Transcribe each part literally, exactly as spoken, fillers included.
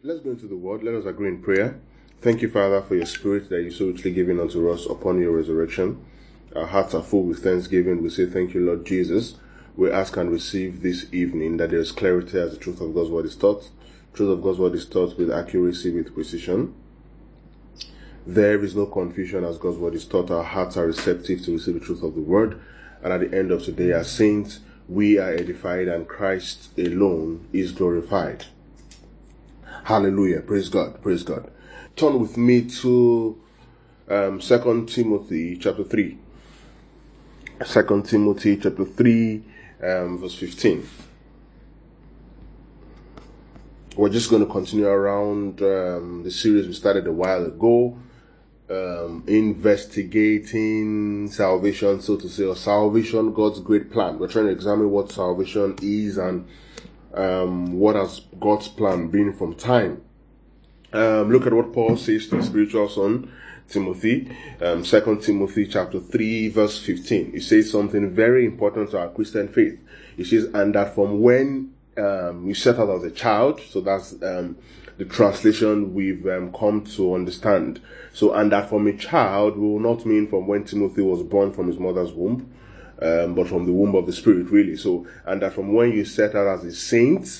Let's go into the word. Let us agree in prayer. Thank you, Father, for your spirit that you so richly given unto us upon your resurrection. Our hearts are full with thanksgiving. We say thank you, Lord Jesus. We ask and receive this evening that there is clarity as the truth of God's word is taught. Truth of God's word is taught with accuracy, with precision. There is no confusion as God's word is taught. Our hearts are receptive to receive the truth of the word. And at the end of today, as saints, we are edified and Christ alone is glorified. Hallelujah. Praise God. Praise God. Turn with me to um, Second Timothy chapter three. Second Timothy chapter three, um, verse fifteen. We're just going to continue around um, the series we started a while ago, um, investigating salvation, so to say, or salvation, God's great plan. We're trying to examine what salvation is and um, what has God's plan been from time. Um, look at what Paul says to the spiritual son, Timothy, um, Second Timothy chapter three, verse fifteen. He says something very important to our Christian faith. He says, and that from when um, you set out as a child, so that's um, the translation we've um, come to understand. So, and that from a child will not mean from when Timothy was born from his mother's womb, um, but from the womb of the Spirit, really. So, and that from when you set out as a saint,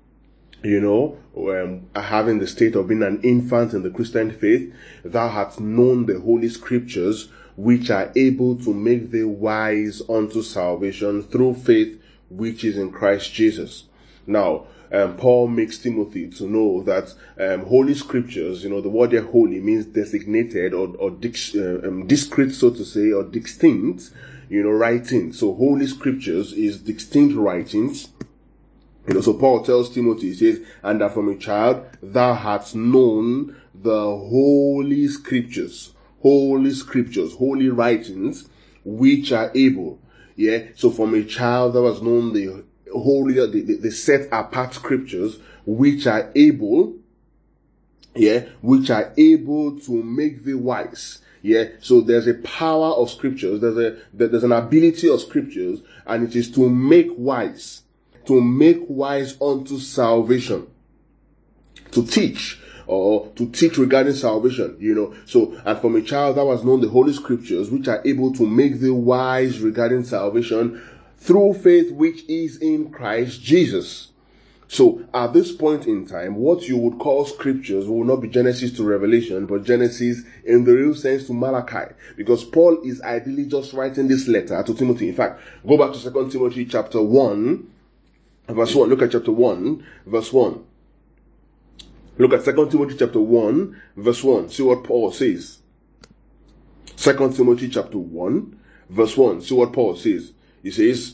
you know, um, having the state of being an infant in the Christian faith, thou hast known the holy scriptures, which are able to make thee wise unto salvation through faith which is in Christ Jesus. Now, um, Paul makes Timothy to know that um, holy scriptures, you know, the word there holy means designated or, or dis, uh, um, discrete, so to say, or distinct, you know, writing. So holy scriptures is distinct writings. You know, so Paul tells Timothy, he says, and that from a child thou hast known the holy scriptures, holy scriptures, holy writings, which are able. Yeah. So from a child thou hast known the holy, the, the, the set apart scriptures, which are able, yeah, which are able to make thee wise. Yeah. So there's a power of scriptures. There's a, there's an ability of scriptures, and it is to make wise. To make wise unto salvation, to teach, or to teach regarding salvation, you know. So, and from a child thou hast known the holy scriptures, which are able to make thee wise regarding salvation through faith which is in Christ Jesus. So, at this point in time, what you would call scriptures will not be Genesis to Revelation, but Genesis in the real sense to Malachi. Because Paul is ideally just writing this letter to Timothy. In fact, go back to Second Timothy chapter one, verse one. Look at chapter one, verse one. Look at Second Timothy chapter one, verse one. See what Paul says. Second Timothy chapter one, verse one. See what Paul says. He says,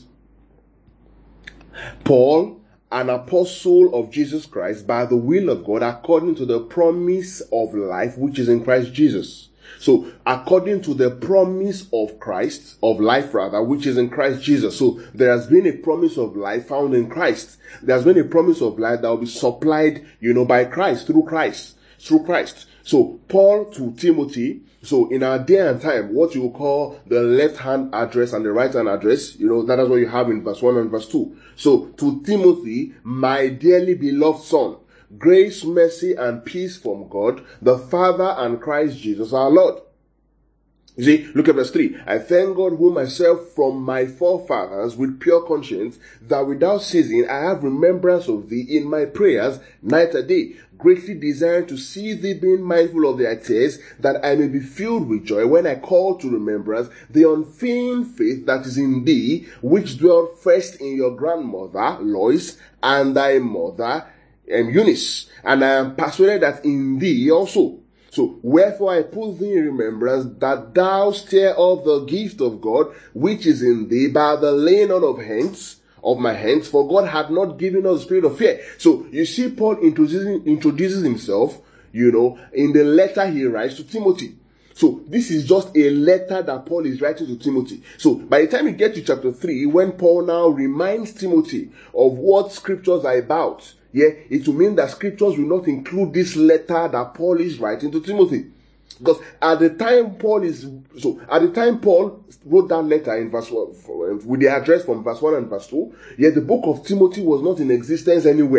Paul, an apostle of Jesus Christ, by the will of God, according to the promise of life which is in Christ Jesus. So, according to the promise of Christ, of life rather, which is in Christ Jesus. So, there has been a promise of life found in Christ. There has been a promise of life that will be supplied, you know, by Christ, through Christ, through Christ. So, Paul to Timothy, so in our day and time, what you will call the left-hand address and the right-hand address, you know, that is what you have in verse one and verse two. So, to Timothy, my dearly beloved son, grace, mercy, and peace from God, the Father and Christ Jesus our Lord. You see, look at verse three. I thank God who myself from my forefathers with pure conscience, that without ceasing I have remembrance of thee in my prayers night and day, greatly desiring to see thee being mindful of their tears, that I may be filled with joy when I call to remembrance the unfeigned faith that is in thee, which dwelt first in your grandmother Lois and thy mother um, Eunice, and I am persuaded that in thee also. So, wherefore I put thee in remembrance that thou stir up the gift of God which is in thee by the laying on of hands, of my hands, for God had not given us the spirit of fear. So, you see Paul introducing, introduces himself, you know, in the letter he writes to Timothy. So, this is just a letter that Paul is writing to Timothy. So, by the time you get to chapter three, when Paul now reminds Timothy of what scriptures are about, yeah, it will mean that scriptures will not include this letter that Paul is writing to Timothy. Because at the time Paul is, so at the time Paul wrote that letter in verse one, with the address from verse one and verse two, yet the book of Timothy was not in existence anywhere.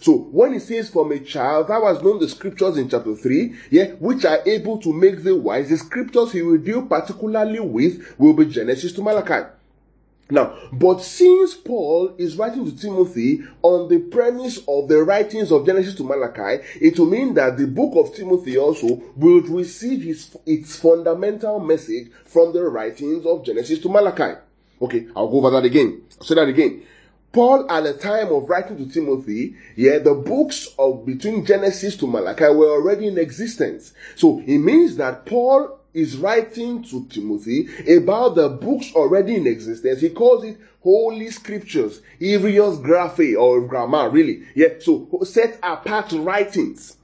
So when he says from a child, thou hast known the scriptures in chapter three, yeah, which are able to make thee wise, the scriptures he will deal particularly with will be Genesis to Malachi. Now, but since Paul is writing to Timothy on the premise of the writings of Genesis to Malachi, it will mean that the book of Timothy also will receive his, its fundamental message from the writings of Genesis to Malachi. Okay, I'll go over that again. I'll say that again. Paul, at the time of writing to Timothy, yeah, the books of between Genesis to Malachi were already in existence. So it means that Paul is writing to Timothy about the books already in existence. He calls it Holy Scriptures, Irios Graphe, or grammar, really. Yeah, so set apart writings.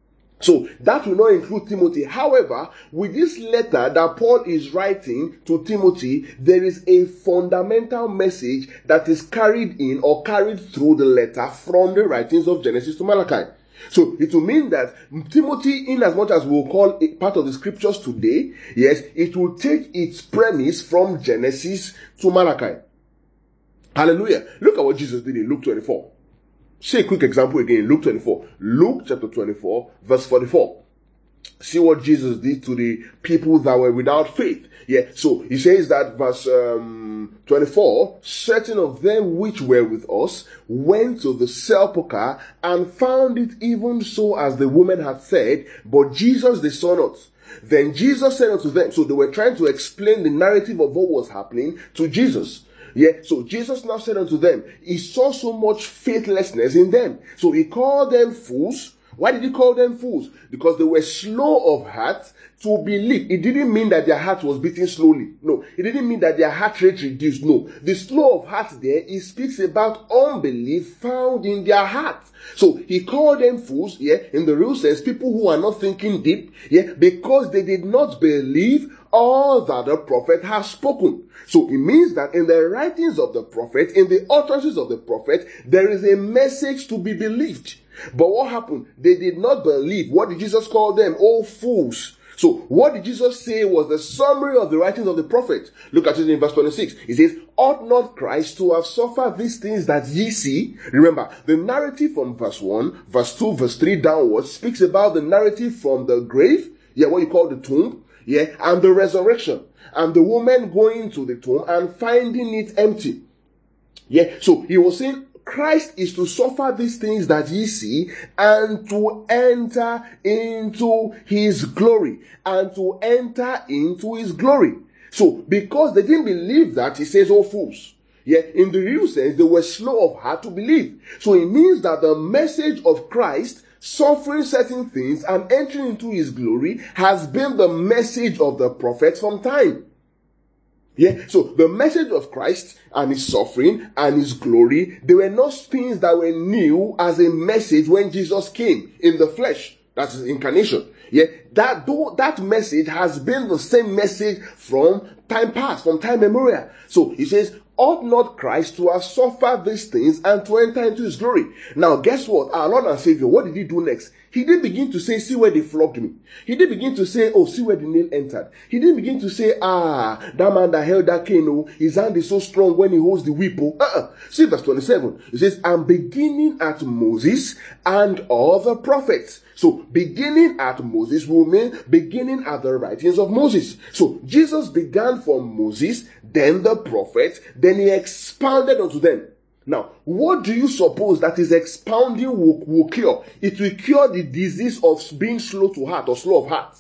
So that will not include Timothy. However, with this letter that Paul is writing to Timothy, there is a fundamental message that is carried in or carried through the letter from the writings of Genesis to Malachi. So it will mean that Timothy, in as much as we'll call it part of the scriptures today, yes, it will take its premise from Genesis to Malachi. Hallelujah. Look at what Jesus did in Luke twenty-four. See a quick example again, Luke twenty-four. Luke chapter twenty-four, verse forty-four. See what Jesus did to the people that were without faith. Yeah, so he says that verse um, twenty-four, certain of them which were with us went to the sepulchre and found it even so as the woman had said, but Jesus they saw not. Then Jesus said unto them, so they were trying to explain the narrative of what was happening to Jesus. Yeah, so Jesus now said unto them, he saw so much faithlessness in them. So he called them fools. Why did he call them fools? Because they were slow of heart to believe. It didn't mean that their heart was beating slowly. No. It didn't mean that their heart rate reduced. No. The slow of heart there, it speaks about unbelief found in their heart. So he called them fools, yeah, in the real sense, people who are not thinking deep, yeah, because they did not believe all that the prophet has spoken. So it means that in the writings of the prophet, in the utterances of the prophet, there is a message to be believed. But what happened? They did not believe. What did Jesus call them? Oh, fools. So what did Jesus say was the summary of the writings of the prophet? Look at it in verse twenty-six. He says, ought not Christ to have suffered these things that ye see? Remember, the narrative from verse one, verse two, verse three downwards speaks about the narrative from the grave, yeah, what you call the tomb, yeah, and the resurrection, and the woman going to the tomb and finding it empty. Yeah, so he was saying, Christ is to suffer these things that ye see and to enter into his glory. And to enter into his glory. So, because they didn't believe that, he says, oh fools. Yeah, in the real sense, they were slow of heart to believe. So it means that the message of Christ suffering certain things and entering into his glory has been the message of the prophets from time. Yeah, so the message of Christ and his suffering and his glory, they were not things that were new as a message when Jesus came in the flesh. That's his incarnation. Yeah, that though that message has been the same message from time past, from time memorial. So he says, ought not Christ to have suffered these things and to enter into his glory? Now, guess what? Our Lord and Savior, what did he do next? He didn't begin to say, see where they flogged me. He didn't begin to say, oh, see where the nail entered. He didn't begin to say, ah, that man that held that cane, oh, his hand is so strong when he holds the whip. Oh. Uh-uh. See verse twenty-seven. It says, I'm beginning at Moses and all the prophets. So, beginning at Moses will mean beginning at the writings of Moses. So, Jesus began from Moses, then the prophets, then he expounded unto them. Now, what do you suppose that his expounding will, will cure? It will cure the disease of being slow to heart or slow of heart.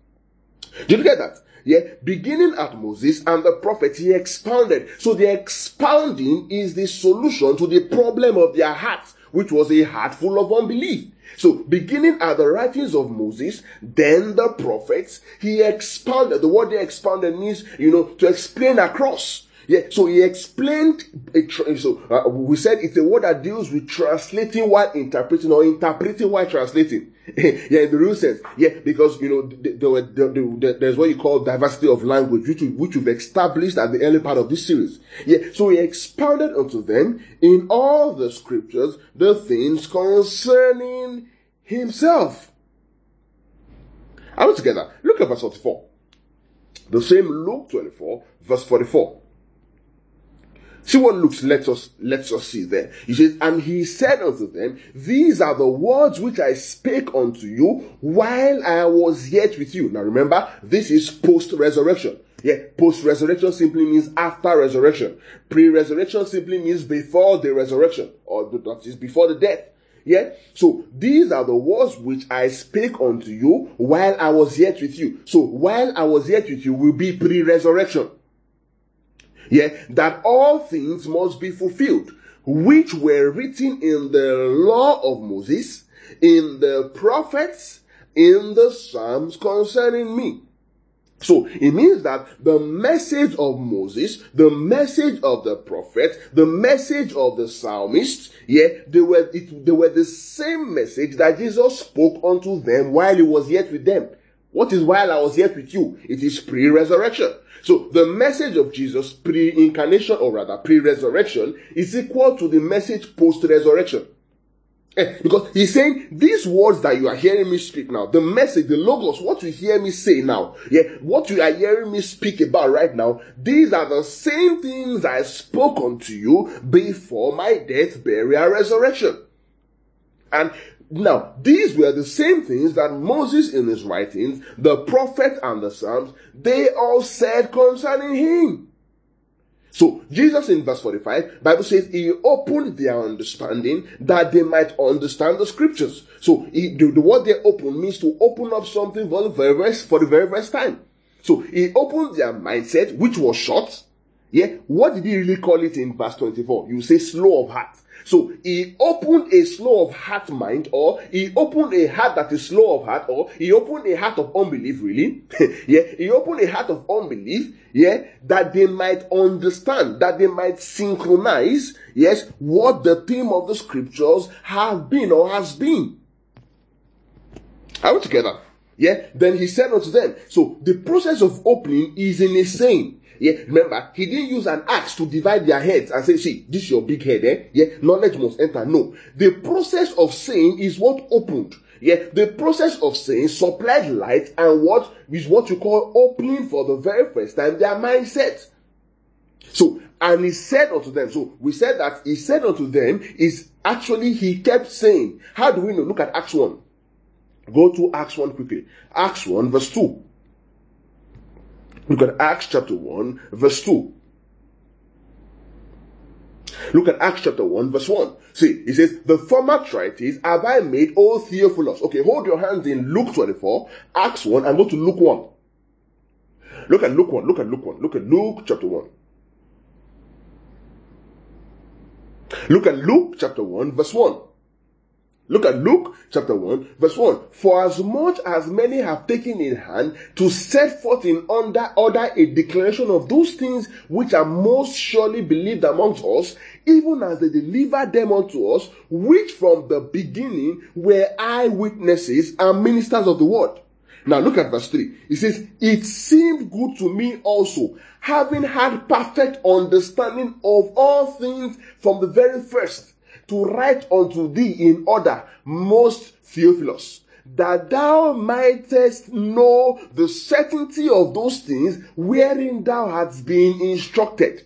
Did you get that? Yeah, beginning at Moses and the prophets, he expounded. So the expounding is the solution to the problem of their hearts, which was a heart full of unbelief. So, beginning at the writings of Moses, then the prophets, he expounded. The word they expounded means, you know, to explain across. Yeah, so he explained, a, so uh, we said it's a word that deals with translating while interpreting or interpreting while translating. Yeah, in the real sense. Yeah, because, you know, there were, there, there, there's what you call diversity of language, which, we, which we've established at the early part of this series. Yeah, so he expounded unto them in all the scriptures the things concerning himself. Are we together? Look at verse forty-four. The same Luke twenty-four, verse forty-four. See what Luke lets us, lets us see there. He says, and he said unto them, these are the words which I spake unto you while I was yet with you. Now remember, this is post-resurrection. Yeah, post-resurrection simply means after resurrection. Pre-resurrection simply means before the resurrection, or that is before the death. Yeah, so these are the words which I spake unto you while I was yet with you. So while I was yet with you will be pre-resurrection. Yeah, that all things must be fulfilled, which were written in the law of Moses, in the prophets, in the Psalms concerning me. So it means that the message of Moses, the message of the prophet, the message of the psalmist, yeah, they were it, they were the same message that Jesus spoke unto them while he was yet with them. What is while I was yet with you? It is pre-resurrection. So the message of Jesus pre-incarnation, or rather pre-resurrection, is equal to the message post-resurrection. Eh, because he's saying these words that you are hearing me speak now, the message, the logos, what you hear me say now, yeah, what you are hearing me speak about right now, these are the same things I spoke unto you before my death, burial, resurrection. And now, these were the same things that Moses in his writings, the prophet and the Psalms, they all said concerning him. So, Jesus in verse forty-five, Bible says he opened their understanding that they might understand the scriptures. So, he, the, the word they open means to open up something for the very first, for the very first time. So, he opened their mindset, which was short. Yeah, what did he really call it in verse twenty-four? You say slow of heart. So he opened a slow of heart mind, or he opened a heart that is slow of heart, or he opened a heart of unbelief, really. Yeah, he opened a heart of unbelief, yeah, that they might understand, that they might synchronize, yes, what the theme of the scriptures have been or has been. Are we together? Yeah, then he said unto them, so the process of opening is in a saying. Yeah, remember, he didn't use an axe to divide their heads and say, see, this is your big head, eh? Yeah, knowledge must enter. No. The process of saying is what opened. Yeah, the process of saying supplied light, and what is what you call opening for the very first time their mindset. So, and he said unto them, so we said that he said unto them is actually he kept saying. How do we know? Look at Acts one. Go to Acts one quickly. Acts one verse two. Look at Acts chapter one, verse two. Look at Acts chapter one, verse one. See, it says, the former treatise have I made, O Theophilus. Okay, hold your hands in Luke twenty-four, Acts one, and go to Luke one. Look at Luke one, look at Luke one, look at Luke chapter one. Look at Luke chapter one, verse one. Look at Luke chapter one, verse one. For as much as many have taken in hand to set forth in under order a declaration of those things which are most surely believed amongst us, even as they delivered them unto us, which from the beginning were eyewitnesses and ministers of the word. Now look at verse three. It says, it seemed good to me also, having had perfect understanding of all things from the very first, to write unto thee in order, most Theophilus, that thou mightest know the certainty of those things wherein thou hast been instructed.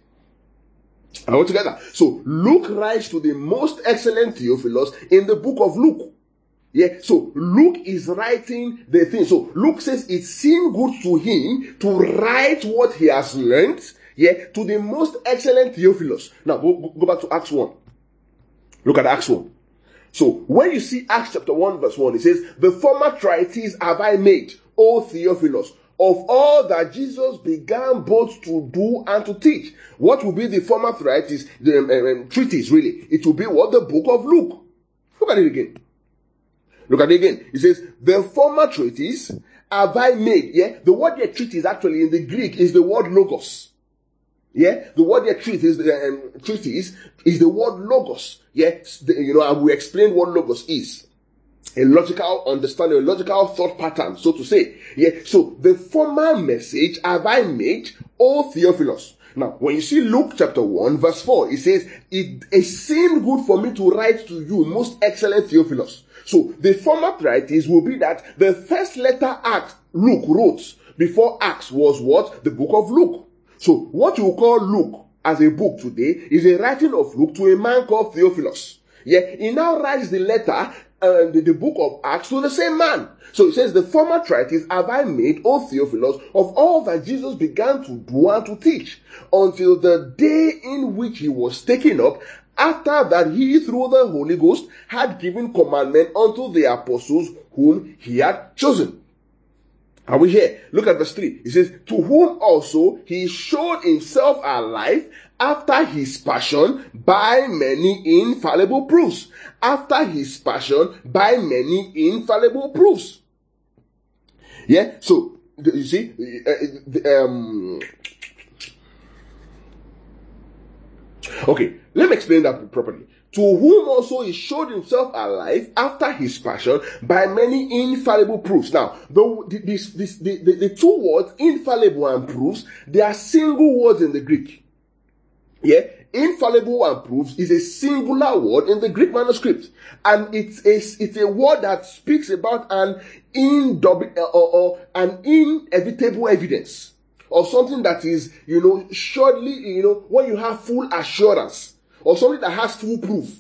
All together. So Luke writes to the most excellent Theophilus in the book of Luke. Yeah, so Luke is writing the thing. So Luke says it seemed good to him to write what he has learned, yeah, to the most excellent Theophilus. Now go, go back to Acts one. Look at Acts one. So, when you see Acts chapter one verse one, it says, the former treatise have I made, O Theophilus, of all that Jesus began both to do and to teach. What will be the former treatise, the um, um, treatise really? It will be what? The book of Luke. Look at it again. Look at it again. It says, the former treatise have I made. Yeah, the word there treatise actually in the Greek is the word logos. Yeah, the word there treatise, um, treatise is the word logos. Yes, yeah? You know, I will explain what logos is. A logical understanding, a logical thought pattern, so to say. Yeah, so the former message have I made, O Theophilus. Now, when you see Luke chapter one, verse four, it says, it, it seemed good for me to write to you, most excellent Theophilus. So, the former treatise will be that the first letter Acts Luke wrote before Acts was what? The book of Luke. So, what you call Luke as a book today is a writing of Luke to a man called Theophilus. Yeah, he now writes the letter, uh, the, the book of Acts to the same man. So he says, the former treatise have I made, O Theophilus, of all that Jesus began to do and to teach, until the day in which he was taken up, after that he through the Holy Ghost had given commandment unto the apostles whom he had chosen. Are we here? Look at verse three. It says, to whom also he showed himself alive after his passion by many infallible proofs. After his passion by many infallible proofs. Yeah, so, you see, um, okay, let me explain that properly. To whom also he showed himself alive after his passion by many infallible proofs. Now, the, this, this, the, the, the two words, infallible and proofs, they are single words in the Greek. Yeah, infallible and proofs is a singular word in the Greek manuscript. And it's a, it's a word that speaks about an, indub- or, or an inevitable evidence. Or something that is, you know, surely, you know, when you have full assurance. Or something that has full proof.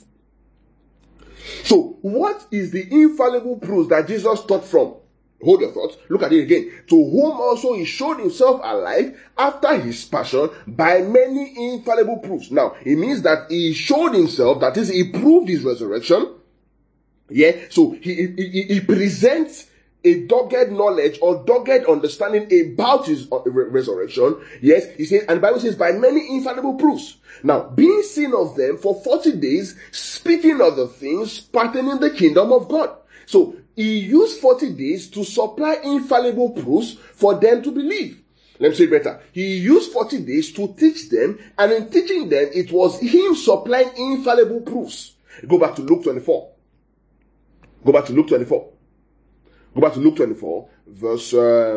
So, what is the infallible proof that Jesus taught from? Hold your thoughts. Look at it again. To whom also he showed himself alive after his passion by many infallible proofs. Now, it means that he showed himself, that is, he proved his resurrection. Yeah, so he, he, he presents a dogged knowledge or dogged understanding about his resurrection. Yes, he says, and the Bible says, by many infallible proofs. Now, being seen of them for forty days, speaking of the things pertaining the kingdom of God. So, he used forty days to supply infallible proofs for them to believe. Let me say it better. He used forty days to teach them, and in teaching them, it was him supplying infallible proofs. Go back to Luke twenty-four. Go back to Luke twenty-four. Go back to Luke twenty-four, verse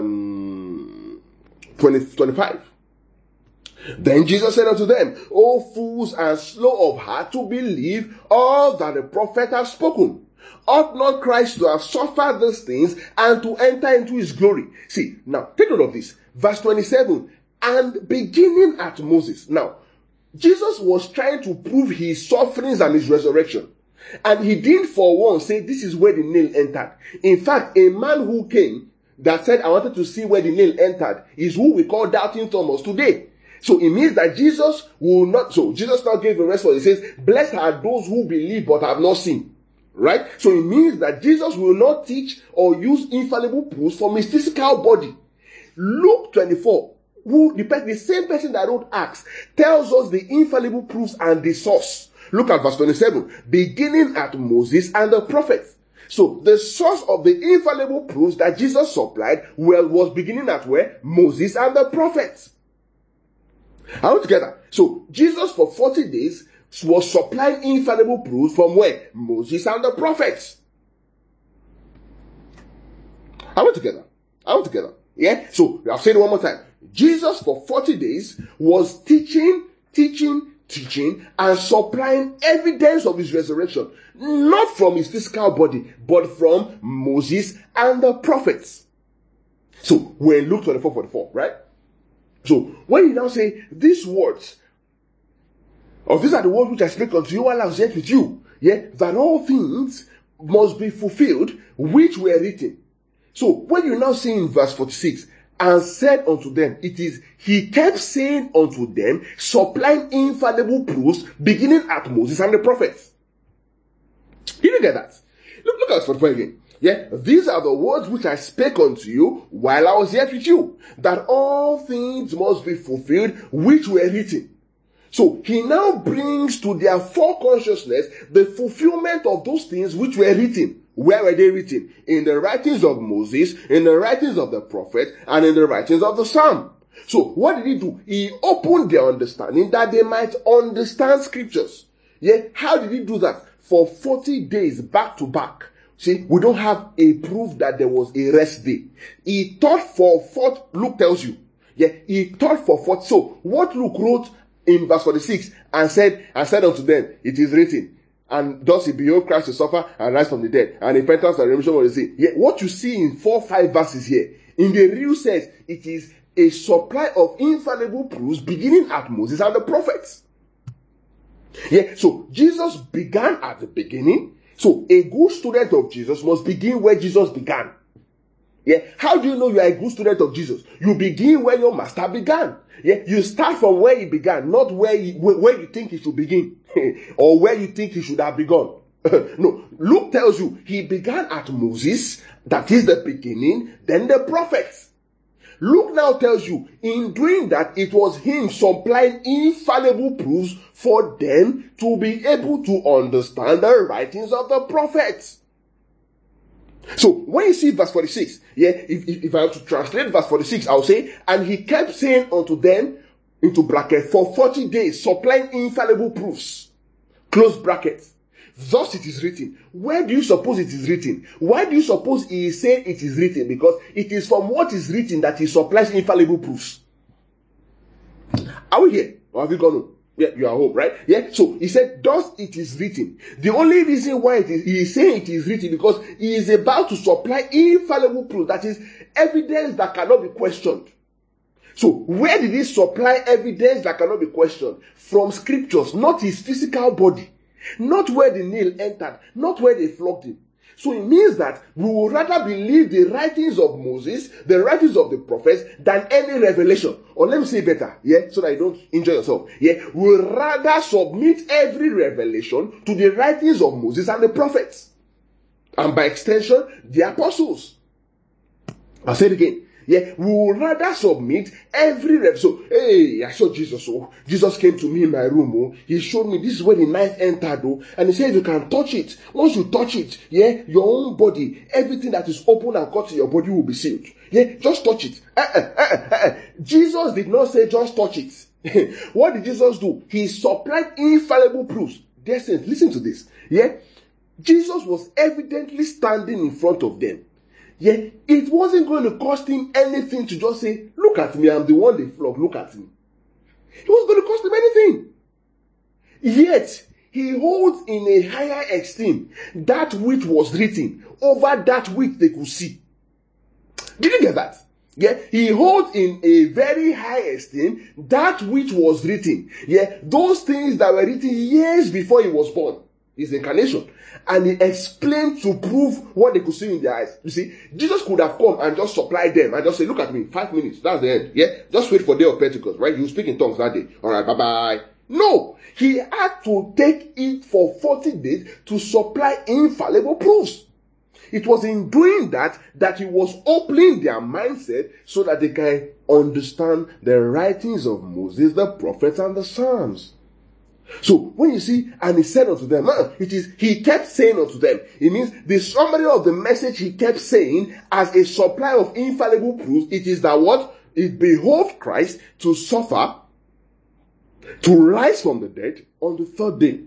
um, twenty, twenty-five. Then Jesus said unto them, O fools and slow of heart to believe all that the prophet has spoken. Ought not Christ to have suffered these things and to enter into his glory? See, now take note of this. Verse twenty-seven, and beginning at Moses. Now, Jesus was trying to prove his sufferings and his resurrection. And he didn't for once say this is where the nail entered. In fact, a man who came that said, I wanted to see where the nail entered, is who we call Doubting Thomas today. So it means that Jesus will not, so Jesus now gave a response. He says, blessed are those who believe but have not seen. Right? So it means that Jesus will not teach or use infallible proofs from his physical body. Luke twenty-four, who the, the same person that wrote Acts, tells us the infallible proofs and the source. Look at verse twenty-seven. Beginning at Moses and the prophets. So the source of the infallible proofs that Jesus supplied well was beginning at where? Moses and the prophets. Are we together? So Jesus for forty days was supplying infallible proofs from where? Moses and the prophets. Are we together? Are we together? Yeah? So I'll say it one more time. Jesus for forty days was teaching, teaching, teaching, and supplying evidence of his resurrection. Not from his physical body, but from Moses and the prophets. So we're in Luke twenty-four forty-four, right? So when you now say these words, or these are the words which I speak unto you while I was yet with you, yeah, that all things must be fulfilled which were written. So when you now say in verse forty-six, and said unto them, it is, he kept saying unto them, supplying infallible proofs, beginning at Moses and the prophets. You didn't get that? Look, look at forty-five again. Yeah, these are the words which I spake unto you while I was yet with you, that all things must be fulfilled which were written. So he now brings to their foreconsciousness the fulfillment of those things which were written. Where were they written? In the writings of Moses, in the writings of the prophet, and in the writings of the Psalm. So what did he do? He opened their understanding that they might understand scriptures. Yeah, how did he do that? For forty days back to back. See, we don't have a proof that there was a rest day. He taught for forty, Luke tells you. Yeah, he taught for forty. So what Luke wrote in verse forty-six and said, and said unto them, it is written, and thus he behoved Christ to suffer and rise from the dead, and repentance and remission of the sin. Yeah, what you see in four, five verses here, in the real sense, it is a supply of infallible proofs beginning at Moses and the prophets. Yeah, so Jesus began at the beginning. So a good student of Jesus must begin where Jesus began. Yeah, how do you know you are a good student of Jesus? You begin where your master began. Yeah, you start from where he began, not where you, where you think he should begin or where you think he should have begun. No, Luke tells you he began at Moses, that is the beginning, then the prophets. Luke now tells you, in doing that, it was him supplying infallible proofs for them to be able to understand the writings of the prophets. So, when you see verse forty-six, yeah, if, if, if I have to translate verse forty-six, I'll say, and he kept saying unto them, into bracket, for forty days, supplying infallible proofs. Close brackets. Thus it is written. Where do you suppose it is written? Why do you suppose he is saying it is written? Because it is from what is written that he supplies infallible proofs. Are we here? Or have you gone home? Yeah, you are home, right? Yeah. So he said, thus it is written. The only reason why it is, he is saying it is written because he is about to supply infallible proof. That is evidence that cannot be questioned. So where did he supply evidence that cannot be questioned? From scriptures, not his physical body. Not where the nail entered, not where they flogged him. So it means that we will rather believe the writings of Moses, the writings of the prophets, than any revelation. Or let me say better, yeah, so that you don't injure yourself. Yeah, we will rather submit every revelation to the writings of Moses and the prophets. And by extension, the apostles. I'll say it again. Yeah, we will rather submit every rev. So, hey, I saw Jesus. Oh, Jesus came to me in my room. Oh, he showed me this is where the knife entered. Oh, and he said you can touch it. Once you touch it, yeah, your own body, everything that is open and cut in your body will be sealed. Yeah, just touch it. Uh, uh, uh, uh, uh. Jesus did not say just touch it. What did Jesus do? He supplied infallible proofs. Dear saints, listen to this. Yeah, Jesus was evidently standing in front of them. Yeah, it wasn't going to cost him anything to just say, look at me, I'm the one they flogged, look at me. It wasn't going to cost him anything. Yet, he holds in a higher esteem that which was written over that which they could see. Did you get that? Yeah, he holds in a very high esteem that which was written. Yeah, those things that were written years before he was born. His incarnation. And he explained to prove what they could see in their eyes. You see, Jesus could have come and just supplied them and just say, look at me, five minutes, that's the end. Yeah, just wait for the day of Pentecost, right? You speak in tongues that day. All right, bye-bye. No, he had to take it for forty days to supply infallible proofs. It was in doing that that he was opening their mindset so that they can understand the writings of Moses, the prophets, and the Psalms. So when you see, and he said unto them, uh, it is, he kept saying unto them, it means the summary of the message he kept saying as a supply of infallible proofs, it is that what? It behoved Christ to suffer, to rise from the dead on the third day.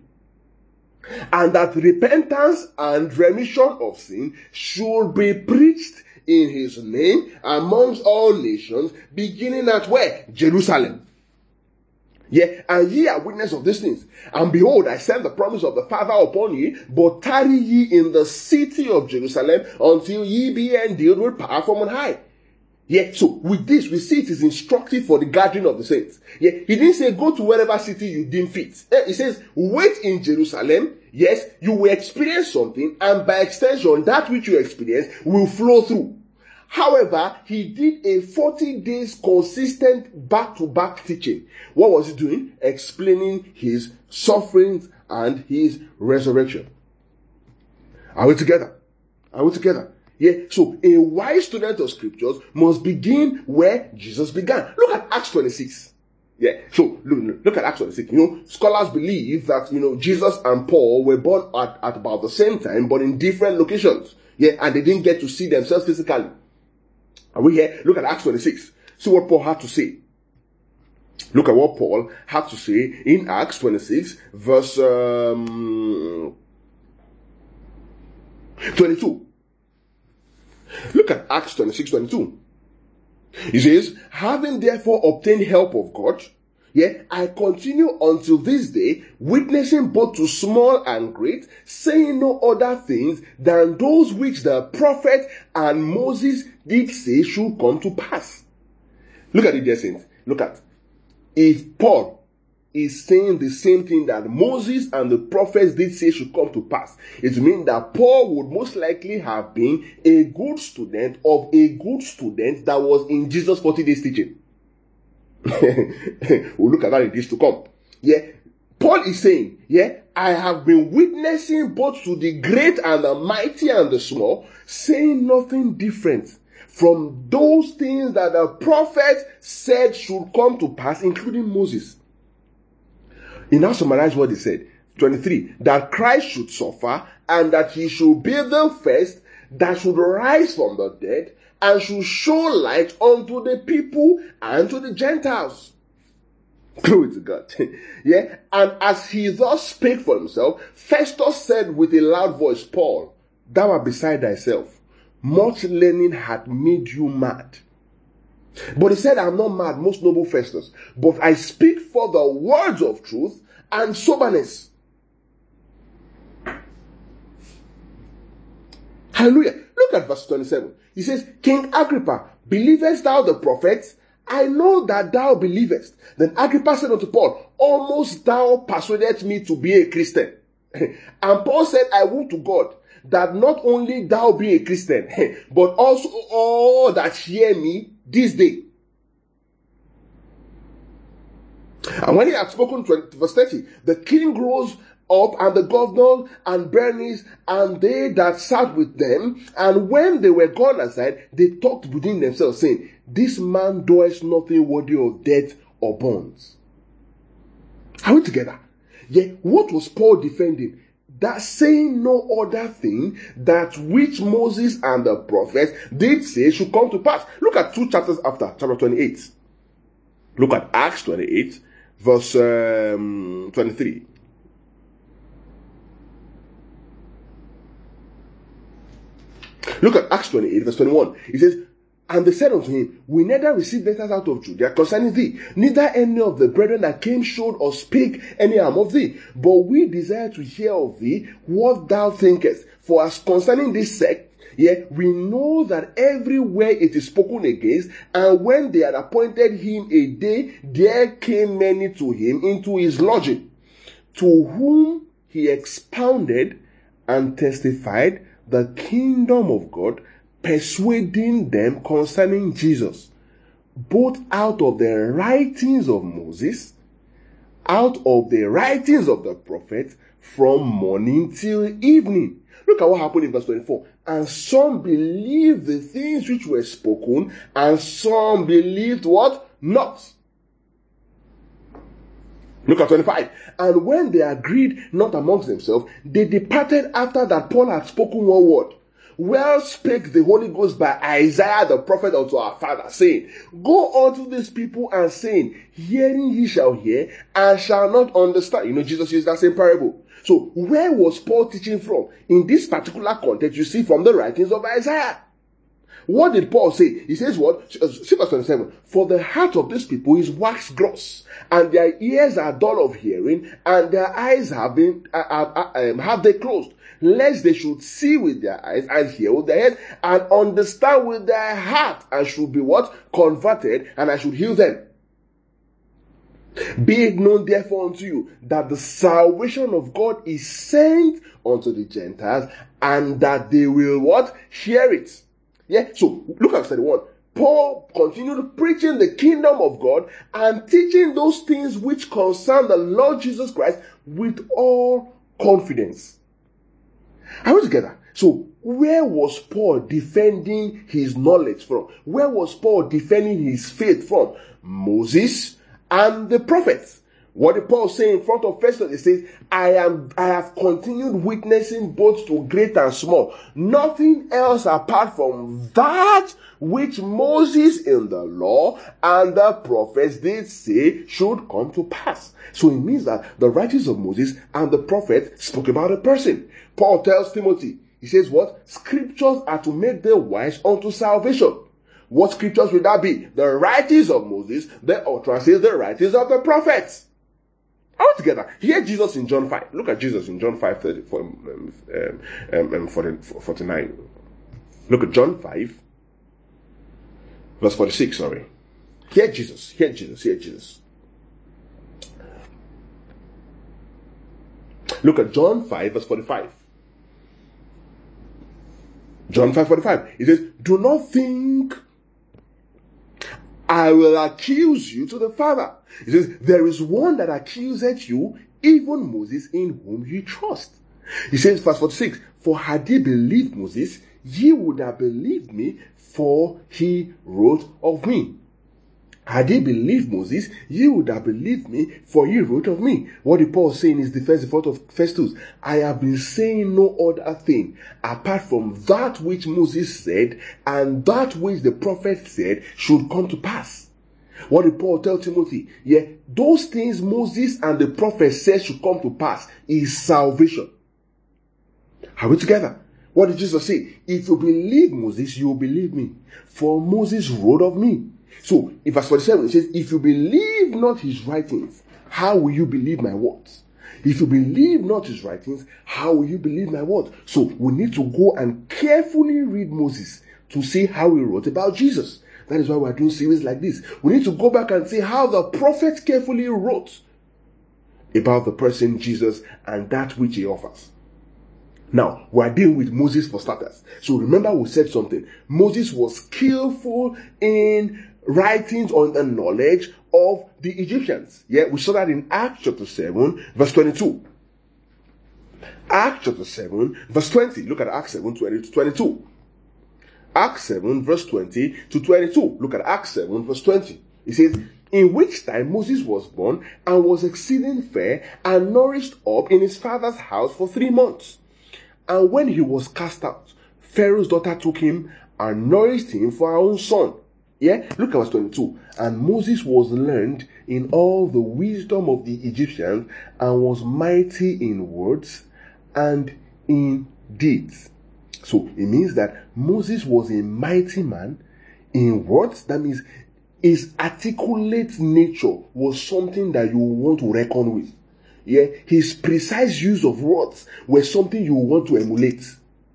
And that repentance and remission of sin should be preached in his name amongst all nations, beginning at where? Jerusalem. Yeah, and ye are witness of these things. And behold, I send the promise of the Father upon ye, but tarry ye in the city of Jerusalem until ye be endued with power from on high. Yeah, so with this, we see it is instructive for the gathering of the saints. Yeah, he didn't say go to wherever city you deem fit. Yeah, he says wait in Jerusalem. Yes, you will experience something, and by extension, that which you experience will flow through. However, he did a forty days consistent back-to-back teaching. What was he doing? Explaining his sufferings and his resurrection. Are we together? Are we together? Yeah. So a wise student of scriptures must begin where Jesus began. Look at Acts twenty-six. Yeah. So look, look at Acts twenty-six. You know, scholars believe that, you know, Jesus and Paul were born at, at about the same time, but in different locations. Yeah. And they didn't get to see themselves physically. Are we here? Look at Acts twenty-six. See what Paul had to say. Look at what Paul had to say in Acts twenty-six, verse um, twenty-two. Look at Acts twenty-six, twenty-two. He says, having therefore obtained help of God, yeah, I continue until this day, witnessing both to small and great, saying no other things than those which the prophet and Moses did say should come to pass. Look at it, dear saints. Look at. If Paul is saying the same thing that Moses and the prophets did say should come to pass, it means that Paul would most likely have been a good student of a good student that was in Jesus' forty days teaching. We'll look at that in this to come. Yeah. Paul is saying, yeah, I have been witnessing both to the great and the mighty and the small, saying nothing different from those things that the prophets said should come to pass, including Moses. He now summarized what he said. twenty-three, that Christ should suffer and that he should be the first that should rise from the dead and should show light unto the people and to the Gentiles. Glory to God. Yeah. And as he thus spake for himself, Festus said with a loud voice, Paul, thou art beside thyself. Much learning had made you mad. But he said, I am not mad, most noble Festus, but I speak for the words of truth and soberness. Hallelujah. Look at verse twenty-seven. He says, King Agrippa, believest thou the prophets? I know that thou believest. Then Agrippa said unto Paul, almost thou persuaded me to be a Christian. And Paul said, I would to God that not only thou be a Christian, but also all that hear me this day. And when he had spoken, verse thirty, the king rose up, and the governor, and Bernice, and they that sat with them, and when they were gone aside, they talked within themselves, saying, this man doeth nothing worthy of death or bonds. Are we together? Yet, what was Paul defending? That saying no other thing that which Moses and the prophets did say should come to pass. Look at two chapters after, chapter twenty-eight. Look at Acts twenty-eight, verse um, twenty-three. Look at Acts twenty-eight, verse twenty-one. It says, and they said unto him, we neither received letters out of Judea concerning thee, neither any of the brethren that came showed or spake any harm of thee. But we desire to hear of thee what thou thinkest. For as concerning this sect, yeah, we know that everywhere it is spoken against, and when they had appointed him a day, there came many to him into his lodging, to whom he expounded and testified the kingdom of God, persuading them concerning Jesus, both out of the writings of Moses, out of the writings of the prophets, from morning till evening. Look at what happened in verse twenty-four. And some believed the things which were spoken, and some believed what? Not. Look at twenty-five. And when they agreed not amongst themselves, they departed after that Paul had spoken one word. Well spake the Holy Ghost by Isaiah the prophet unto our father, saying, go unto these people and saying, hearing ye shall hear, and shall not understand. You know, Jesus used that same parable. So, where was Paul teaching from? In this particular context, you see from the writings of Isaiah. What did Paul say? He says what? See verse twenty-seven. For the heart of these people is waxed gross, and their ears are dull of hearing, and their eyes have been uh, uh, um, have they closed, lest they should see with their eyes and hear with their heads and understand with their heart, and should be what? Converted, and I should heal them. Be it known therefore unto you that the salvation of God is sent unto the Gentiles, and that they will what? Hear it. Yeah, so look at thirty-one. Paul continued preaching the kingdom of God and teaching those things which concern the Lord Jesus Christ with all confidence. Are we together? So, where was Paul defending his knowledge from? Where was Paul defending his faith from? Moses and the prophets. What did Paul say in front of Festus? He says, I am, I have continued witnessing both to great and small. Nothing else apart from that which Moses in the law and the prophets did say should come to pass. So it means that the writings of Moses and the prophets spoke about a person. Paul tells Timothy, he says what? Scriptures are to make them wise unto salvation. What scriptures will that be? The writings of Moses, the utterances, the writings of the prophets. All together. Hear Jesus in John five. Look at Jesus in John five, thirty-four, um, um, um, forty-nine. Look at John five, verse forty-six, sorry. Hear Jesus, hear Jesus, hear Jesus. Look at John five, verse forty-five. John five, forty-five. It says, do not think I will accuse you to the Father. It says, there is one that accuseth you, even Moses, in whom ye trust. He says, verse forty-six, for had ye believed Moses, ye would have believed me, for he wrote of me. Had ye believed Moses, ye would have believed me, for he wrote of me. What the Paul saying is defense in front of Festus. I have been saying no other thing apart from that which Moses said and that which the prophet said should come to pass. What did Paul tell Timothy? Yeah, those things Moses and the prophet said should come to pass is salvation. Are we together? What did Jesus say? If you believe Moses, you will believe me, for Moses wrote of me. So, in verse forty-seven, it says, if you believe not his writings, how will you believe my words? If you believe not his writings, how will you believe my words? So, we need to go and carefully read Moses to see how he wrote about Jesus. That is why we are doing series like this. We need to go back and see how the prophets carefully wrote about the person Jesus and that which he offers. Now, we are dealing with Moses for starters. So remember we said something. Moses was skillful in writings on the knowledge of the Egyptians. Yeah, we saw that in Acts chapter seven, verse twenty-two. Acts chapter seven, verse twenty. Look at Acts seven, twenty to twenty-two. Acts seven, verse twenty to twenty-two. Look at Acts seven, verse twenty. It says, in which time Moses was born and was exceeding fair and nourished up in his father's house for three months. And when he was cast out, Pharaoh's daughter took him and nourished him for her own son. Yeah, look at verse twenty-two. And Moses was learned in all the wisdom of the Egyptians and was mighty in words and in deeds. So it means that Moses was a mighty man in words. That means his articulate nature was something that you want to reckon with. Yeah, his precise use of words were something you want to emulate.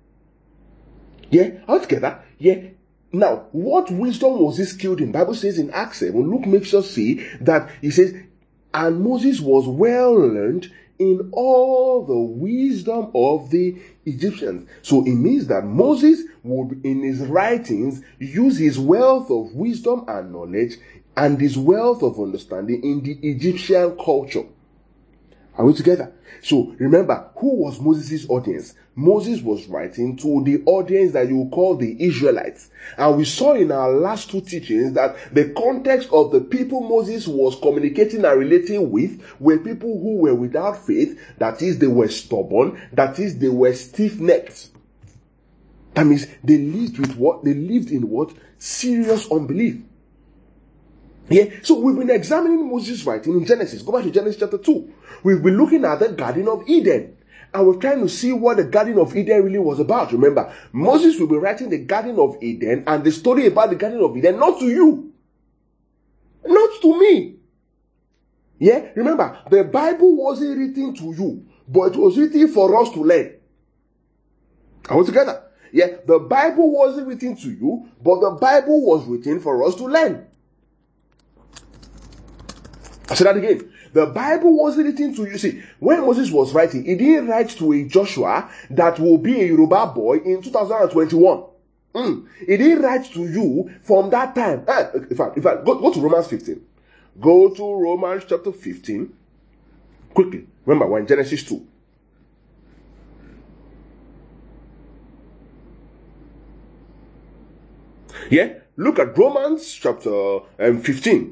Yeah, altogether. Yeah. Now, what wisdom was he skilled in? Bible says in Acts seven, Luke makes us see that he says, and Moses was well learned in all the wisdom of the Egyptians. So it means that Moses would, in his writings, use his wealth of wisdom and knowledge and his wealth of understanding in the Egyptian culture. Are we together? So remember, who was Moses' audience? Moses was writing to the audience that you call the Israelites. And we saw in our last two teachings that the context of the people Moses was communicating and relating with were people who were without faith. That is, they were stubborn. That is, they were stiff-necked. That means they lived with what? They lived in what? Serious unbelief. Yeah, so we've been examining Moses' writing in Genesis. Go back to Genesis chapter two. We've been looking at the Garden of Eden. And we're trying to see what the Garden of Eden really was about. Remember, Moses will be writing the Garden of Eden and the story about the Garden of Eden, not to you. Not to me. Yeah, remember, the Bible wasn't written to you, but it was written for us to learn. Are we together? Yeah, the Bible wasn't written to you, but the Bible was written for us to learn. I said that again. The Bible wasn't written to you. See, when Moses was writing, he didn't write to a Joshua that will be a Yoruba boy in two thousand twenty-one. Mm. He didn't write to you from that time. Eh, in fact, in fact go, go to Romans fifteen. Go to Romans chapter fifteen. Quickly. Remember, we're in Genesis two. Yeah? Look at Romans chapter um, fifteen.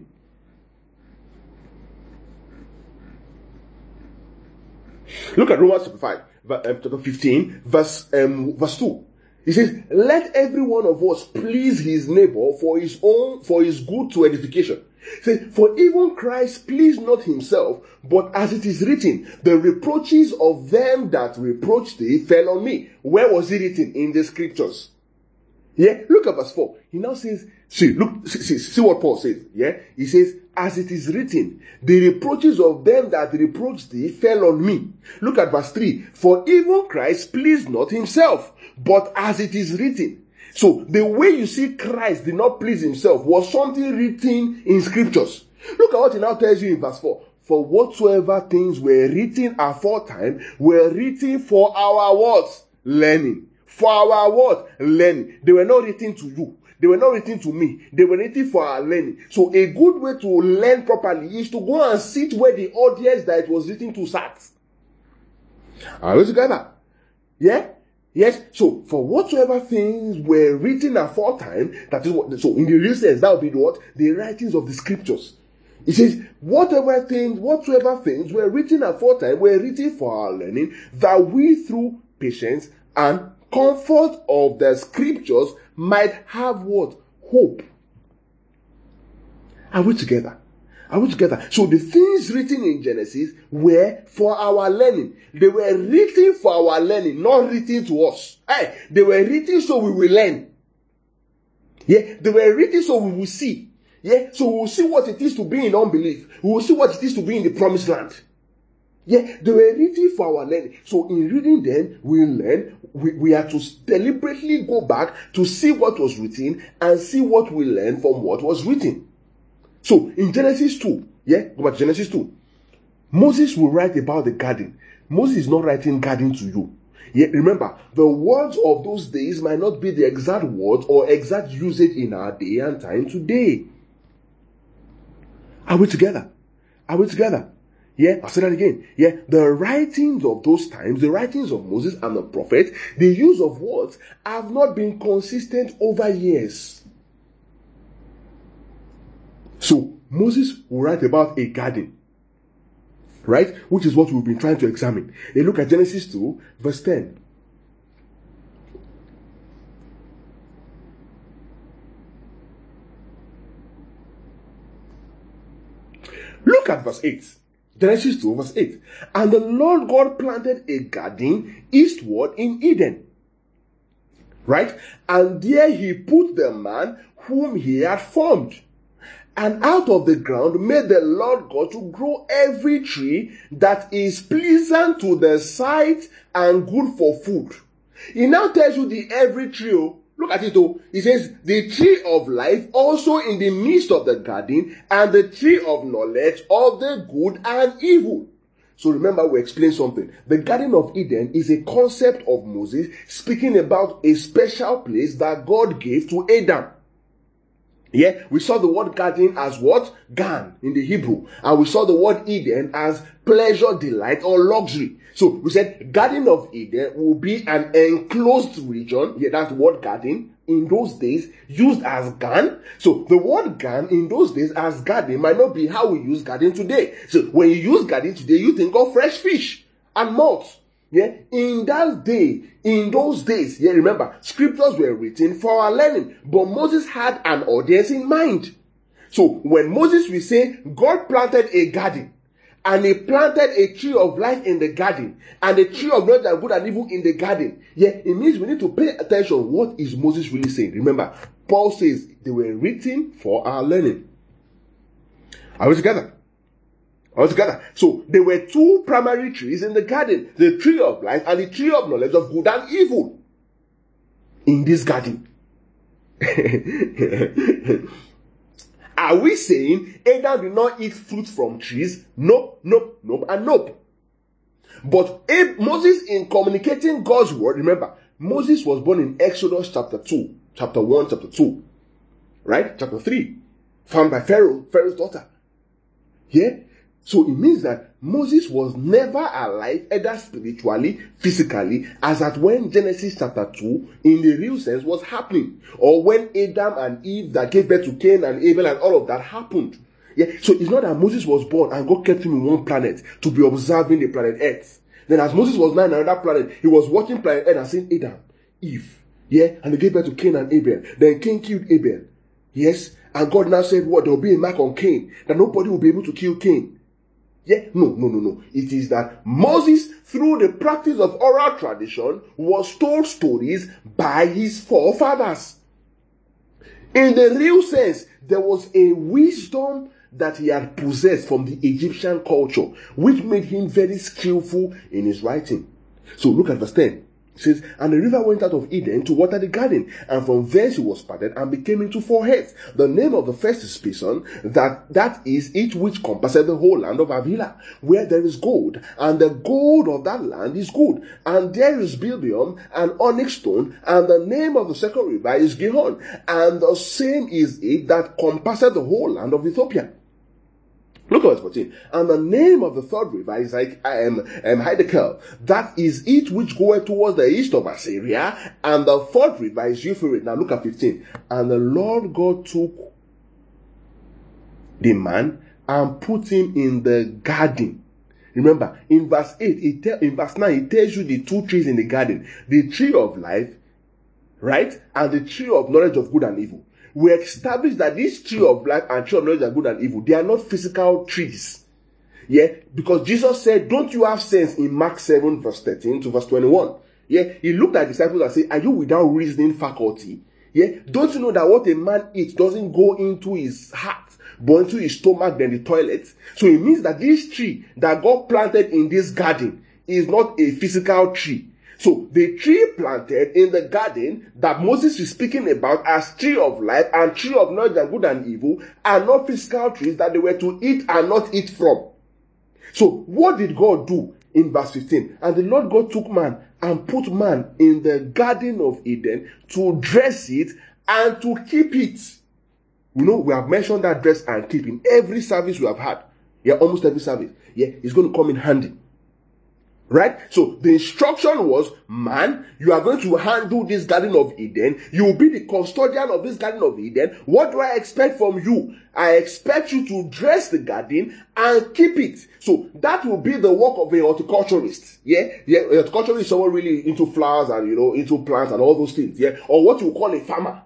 Look at Romans chapter five, chapter fifteen, verse um, verse two. He says, "Let every one of us please his neighbor for his own, for his good to edification." He says, "For even Christ pleased not himself, but as it is written, the reproaches of them that reproached thee fell on me." Where was it written? In the scriptures. Yeah, look at verse four. He now says, see, look, see, see, see what Paul says. Yeah, he says, as it is written, the reproaches of them that reproached thee fell on me. Look at verse three. For even Christ pleased not himself, but as it is written. So the way you see Christ did not please himself was something written in scriptures. Look at what he now tells you in verse four. For whatsoever things were written aforetime were written for our what? Learning. For our what? Learning. They were not written to you. They were not written to me. They were written for our learning. So a good way to learn properly is to go and sit where the audience that it was written to sat. Are we together? Yeah? Yes? So, for whatsoever things were written aforetime, that is what, so in the real sense, that would be what? The writings of the scriptures. It says, whatever things, whatsoever things were written aforetime were written for our learning, that we through patience and comfort of the scriptures might have what? Hope. Are we together? Are we together? So the things written in Genesis were for our learning. They were written for our learning, not written to us. Hey, they were written so we will learn. Yeah, they were written so we will see. Yeah, so we will see what it is to be in unbelief. We will see what it is to be in the promised land. Yeah, they were written for our learning. So in reading them, we learn. We, we are to deliberately go back to see what was written and see what we learn from what was written. So in Genesis two, yeah, go back to Genesis two. Moses will write about the garden. Moses is not writing garden to you. Yeah, remember, the words of those days might not be the exact words or exact usage in our day and time today. Are we together? Are we together? Yeah, I'll say that again. Yeah, the writings of those times, the writings of Moses and the prophets, the use of words have not been consistent over years. So, Moses will write about a garden, right? Which is what we've been trying to examine. They look at Genesis two, verse ten. Look at verse eight. Genesis two, verse eight. And the Lord God planted a garden eastward in Eden. Right? And there he put the man whom he had formed. And out of the ground made the Lord God to grow every tree that is pleasant to the sight and good for food. He now tells you the every tree. Look at it though. He says, the tree of life also in the midst of the garden, and the tree of knowledge of the good and evil. So remember, we explained something. The Garden of Eden is a concept of Moses speaking about a special place that God gave to Adam. Yeah, we saw the word garden as what? Gan in the Hebrew. And we saw the word Eden as pleasure, delight, or luxury. So we said Garden of Eden will be an enclosed region. Yeah, that's the word garden. In those days, used as Gan. So the word Gan in those days as garden might not be how we use garden today. So when you use garden today, you think of fresh fish and malt. Yeah, in that day, in those days, yeah, remember, scriptures were written for our learning, but Moses had an audience in mind. So when Moses will say, God planted a garden, and he planted a tree of life in the garden, and a tree of knowledge of good and evil in the garden, yeah, it means we need to pay attention. What is Moses really saying? Remember, Paul says they were written for our learning. Are we together? Altogether. So there were two primary trees in the garden, the tree of life and the tree of knowledge of good and evil in this garden. Are we saying Adam did not eat fruit from trees? Nope, nope, nope, and nope. But if Moses, in communicating God's word, remember, Moses was born in Exodus chapter two, chapter one, chapter two, right? Chapter three, found by Pharaoh, Pharaoh's daughter. Yeah? So it means that Moses was never alive, either spiritually, physically, as at when Genesis chapter two, in the real sense, was happening. Or when Adam and Eve that gave birth to Cain and Abel and all of that happened. Yeah. So it's not that Moses was born and God kept him in one planet to be observing the planet Earth. Then as Moses was now in another planet, he was watching planet Earth and seeing Adam, Eve. Yeah. And they gave birth to Cain and Abel. Then Cain killed Abel. Yes. And God now said, what? There will be a mark on Cain. That nobody will be able to kill Cain. Yeah, no, no, no, no. It is that Moses, through the practice of oral tradition, was told stories by his forefathers. In the real sense, there was a wisdom that he had possessed from the Egyptian culture, which made him very skillful in his writing. So look at verse ten. It says, and the river went out of Eden to water the garden, and from thence it was parted and became into four heads. The name of the first is Pison, that that is it which compasseth the whole land of Havilah, where there is gold, and the gold of that land is good, and there is bilbium and onyx stone, and the name of the second river is Gihon, and the same is it that compasseth the whole land of Ethiopia. Look at verse fourteen. And the name of the third river is like I am um, Hiddekel. That is it which goeth towards the east of Assyria. And the fourth river is Euphrates. Now look at fifteen. And the Lord God took the man and put him in the garden. Remember, in verse eight, it tell, in verse nine, it tells you the two trees in the garden. The tree of life, right? And the tree of knowledge of good and evil. We established that this tree of life and tree of knowledge of good and evil, they are not physical trees. Yeah, because Jesus said, don't you have sense in Mark seven verse thirteen to verse twenty-one? Yeah, he looked at the disciples and said, are you without reasoning faculty? Yeah, don't you know that what a man eats doesn't go into his heart, but into his stomach, then the toilet? So it means that this tree that God planted in this garden is not a physical tree. So the tree planted in the garden that Moses is speaking about as tree of life and tree of knowledge of good and evil are not physical trees that they were to eat and not eat from. So what did God do in verse fifteen? And the Lord God took man and put man in the garden of Eden to dress it and to keep it. You know, we have mentioned that dress and keep in every service we have had. Yeah, almost every service. Yeah, it's going to come in handy. Right? So the instruction was, man, you are going to handle this Garden of Eden. You will be the custodian of this Garden of Eden. What do I expect from you? I expect you to dress the garden and keep it. So that will be the work of a horticulturist. Yeah? Yeah, a horticulturist is someone really into flowers and, you know, into plants and all those things. Yeah? Or what you call a farmer.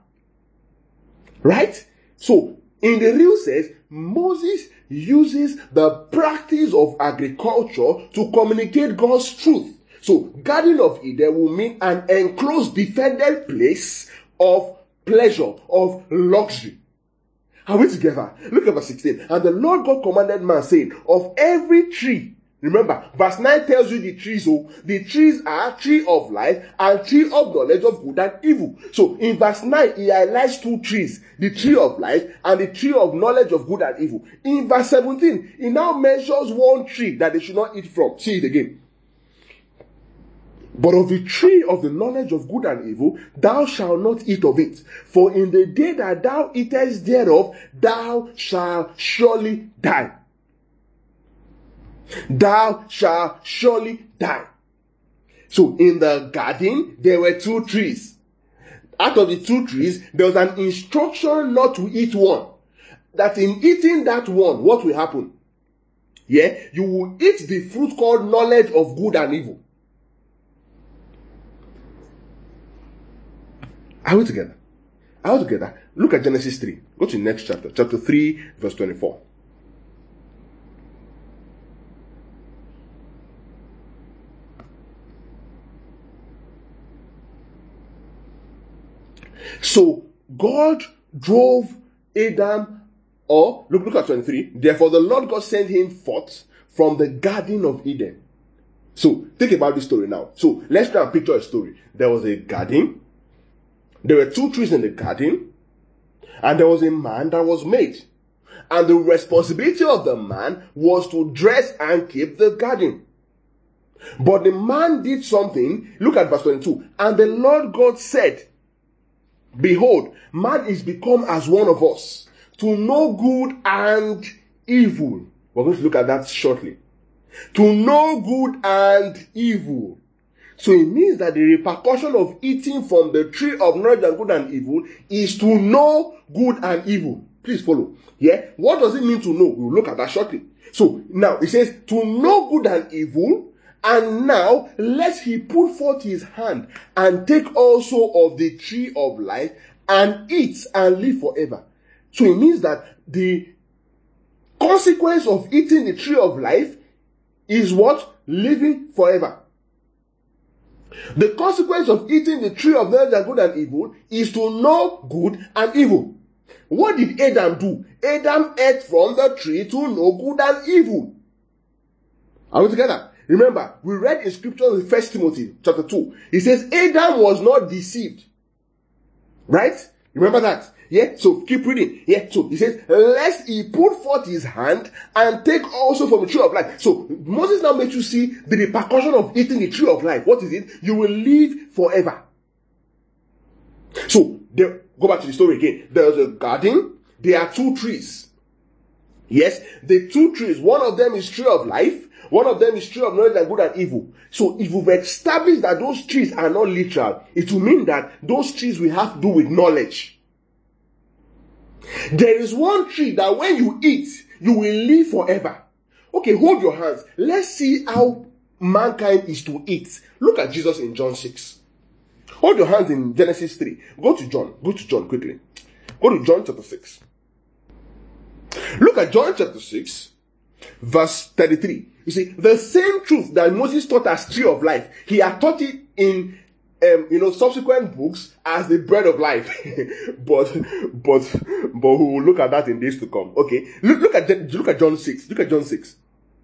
Right? So, in the real sense, Moses uses the practice of agriculture to communicate God's truth. So, Garden of Eden will mean an enclosed, defended place of pleasure, of luxury. Are we together? Look at verse sixteen. And the Lord God commanded man, saying, of every tree, remember, verse nine tells you the trees. So the trees are tree of life and tree of knowledge of good and evil. So in verse nine, he highlights two trees, the tree of life and the tree of knowledge of good and evil. In verse seventeen, he now mentions one tree that they should not eat from. See it again. But of the tree of the knowledge of good and evil, thou shalt not eat of it. For in the day that thou eatest thereof, thou shalt surely die. Thou shalt surely die. So in the garden, there were two trees. Out of the two trees, there was an instruction not to eat one. That in eating that one, what will happen? Yeah, you will eat the fruit called knowledge of good and evil. Are we together? Are we together? Look at Genesis three. Go to the next chapter. Chapter three, verse twenty-four. So, God drove Adam, or, look, look at twenty-three. Therefore, the Lord God sent him forth from the Garden of Eden. So, think about this story now. So, let's try and picture a story. There was a garden. There were two trees in the garden. And there was a man that was made. And the responsibility of the man was to dress and keep the garden. But the man did something. Look at verse twenty-two. And the Lord God said, behold, man is become as one of us, to know good and evil. We're going to look at that shortly. To know good and evil. So it means that the repercussion of eating from the tree of knowledge of good and evil is to know good and evil. Please follow. Yeah? What does it mean to know? We'll look at that shortly. So now it says to know good and evil. And now, lest he put forth his hand and take also of the tree of life and eat and live forever. So it means that the consequence of eating the tree of life is what? Living forever. The consequence of eating the tree of knowledge of good and evil is to know good and evil. What did Adam do? Adam ate from the tree to know good and evil. Are we together? Remember, we read in scripture in First Timothy chapter two. It says Adam was not deceived. Right? Remember that? Yeah, so keep reading. Yeah, so he says, lest he put forth his hand and take also from the tree of life. So Moses now makes you see the repercussion of eating the tree of life. What is it? You will live forever. So there, go back to the story again. There's a garden. There are two trees. Yes, the two trees. One of them is tree of life. One of them is tree of knowledge and good and evil. So if we've established that those trees are not literal, it will mean that those trees will have to do with knowledge. There is one tree that when you eat, you will live forever. Okay, hold your hands. Let's see how mankind is to eat. Look at Jesus in John six. Hold your hands in Genesis three. Go to John. Go to John quickly. Go to John chapter six. Look at John chapter six, verse thirty-three. You see, the same truth that Moses taught as tree of life, he had taught it in Um, you know, subsequent books as the bread of life. but, but, but we will look at that in days to come. Okay. Look, look at, look at John six. Look at John six.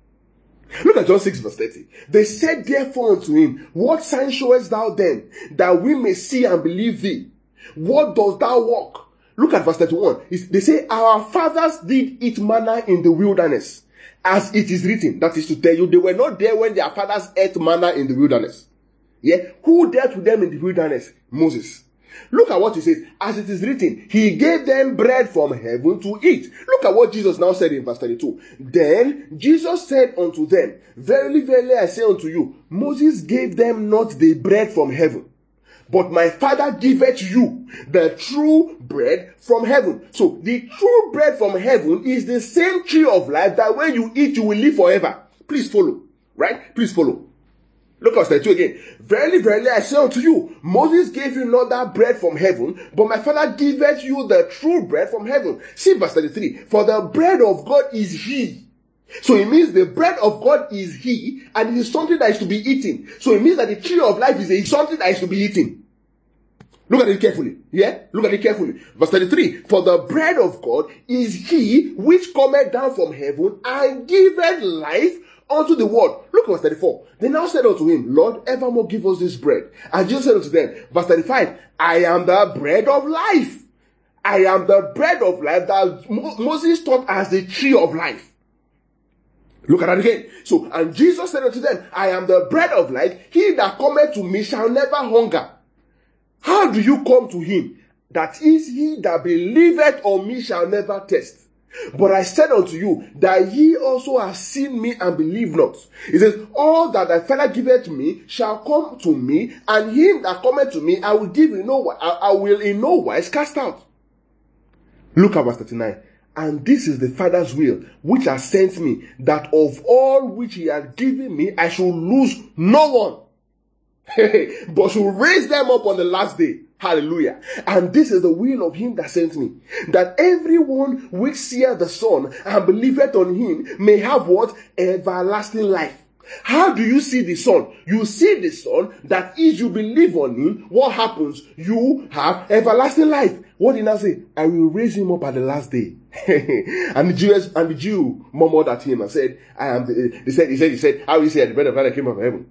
Look at John six verse thirty. They said therefore unto him, what sign showest thou then, that we may see and believe thee? What dost thou work? Look at verse thirty-one. They say, our fathers did eat manna in the wilderness, as it is written. That is to tell you, they were not there when their fathers ate manna in the wilderness. Yeah, who dealt with them in the wilderness? Moses. Look at what he says. As it is written, he gave them bread from heaven to eat. Look at what Jesus now said in verse thirty-two. Then Jesus said unto them, verily, verily, I say unto you, Moses gave them not the bread from heaven, but my Father giveth you the true bread from heaven. So the true bread from heaven is the same tree of life that when you eat, you will live forever. Please follow. Right? Please follow. Look at verse thirty-two again. Verily, verily, I say unto you, Moses gave you not that bread from heaven, but my Father giveth you the true bread from heaven. See verse thirty-three. For the bread of God is he. So it means the bread of God is he, and it is something that is to be eaten. So it means that the tree of life is a, something that is to be eaten. Look at it carefully. Yeah? Look at it carefully. Verse thirty-three. For the bread of God is he which cometh down from heaven and giveth life unto the world. Look at verse thirty-four. They now said unto him, Lord, evermore give us this bread. And Jesus said unto them, verse thirty-five, I am the bread of life. I am the bread of life that Mo- Moses taught as the tree of life. Look at that again. So, and Jesus said unto them, I am the bread of life. He that cometh to me shall never hunger. How do you come to him? That is, he that believeth on me shall never thirst. But I said unto you, that ye also have seen me and believe not. It says, all that thy Father giveth me shall come to me, and him that cometh to me I will give in no I, I will in no wise cast out. Look at verse thirty-nine. And this is the Father's will, which has sent me, that of all which he hath given me I shall lose no one, but shall raise them up on the last day. Hallelujah. And this is the will of him that sent me, that everyone which seeth the Son and believeth on him may have what? Everlasting life. How do you see the Son? You see the Son, that if you believe on him, what happens? You have everlasting life. What did he now say? I will raise him up at the last day. and the Jews and the Jew murmured at him and said, I am the, he said, he said, he said, how he said, the bread of life came from heaven.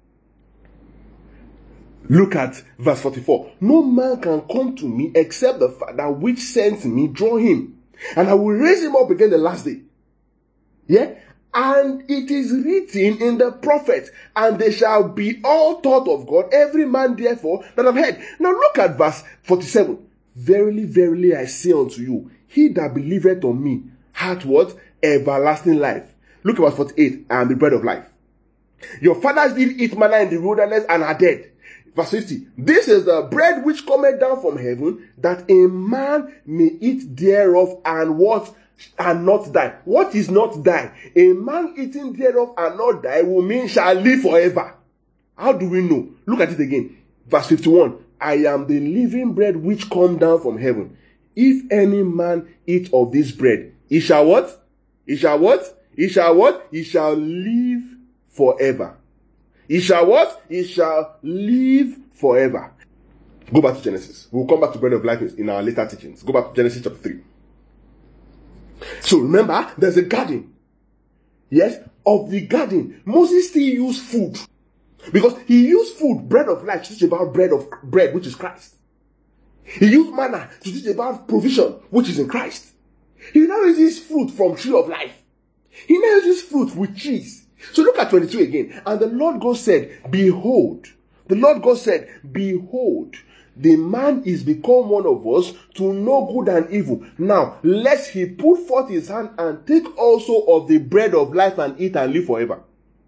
Look at verse forty-four. No man can come to me except the Father which sent me draw him, and I will raise him up again the last day. Yeah? And it is written in the prophets, and they shall be all taught of God, every man therefore that have heard. Now look at verse forty-seven. Verily, verily, I say unto you, he that believeth on me hath what? Everlasting life. Look at verse forty-eight. I am the bread of life. Your fathers did eat manna in the wilderness and are dead. Verse fifty. This is the bread which cometh down from heaven, that a man may eat thereof and what? And not die. What is not die? A man eating thereof and not die will mean shall live forever. How do we know? Look at it again. Verse fifty-one. I am the living bread which come down from heaven. If any man eat of this bread, he shall what? He shall what? He shall what? He shall live forever. He shall what? He shall live forever. Go back to Genesis. We'll come back to bread of life in our later teachings. Go back to Genesis chapter three. So remember, there's a garden. Yes? of the garden, Moses still used food. Because he used food, bread of life, to teach about bread of bread, which is Christ. He used manna to teach about provision, which is in Christ. He now uses fruit from tree of life. He now uses fruit with trees. So look at twenty-two again. And the Lord God said, behold, the Lord God said, behold, the man is become one of us to know good and evil. Now, lest he put forth his hand and take also of the bread of life and eat and live forever.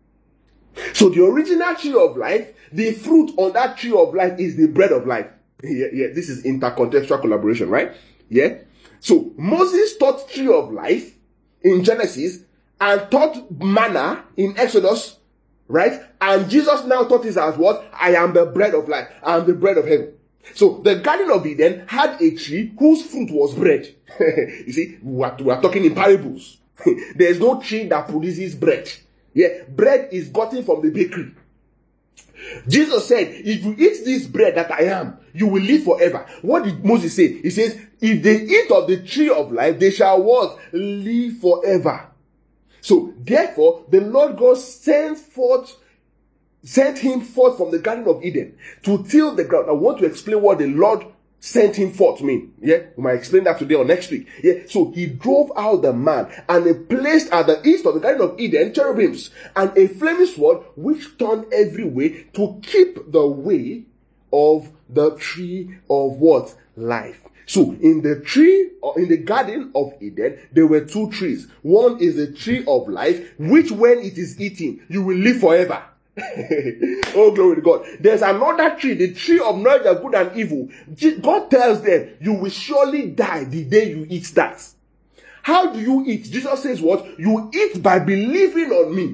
So the original tree of life, the fruit on that tree of life is the bread of life. Yeah, yeah, this is intercontextual collaboration, right? Yeah. So Moses taught tree of life in Genesis and taught manna in Exodus, right? And Jesus now taught us as what? I am the bread of life. I am the bread of heaven. So the Garden of Eden had a tree whose fruit was bread. You see, we are, we are talking in parables. There is no tree that produces bread. Yeah, bread is gotten from the bakery. Jesus said, if you eat this bread that I am, you will live forever. What did Moses say? He says, if they eat of the tree of life, they shall what? Live forever. So, therefore, the Lord God sent forth, sent him forth from the Garden of Eden to till the ground. I want to explain what the Lord sent him forth mean. Yeah, we might explain that today or next week. Yeah, so he drove out the man and he placed at the east of the Garden of Eden cherubims and a flaming sword which turned every way to keep the way of the tree of what? Life. So in the tree, or in the Garden of Eden, there were two trees. One is the tree of life, which when it is eaten, you will live forever. Oh, glory to God. There's another tree, the tree of knowledge of good and evil. God tells them, you will surely die the day you eat that. How do you eat? Jesus says what? You eat by believing on me.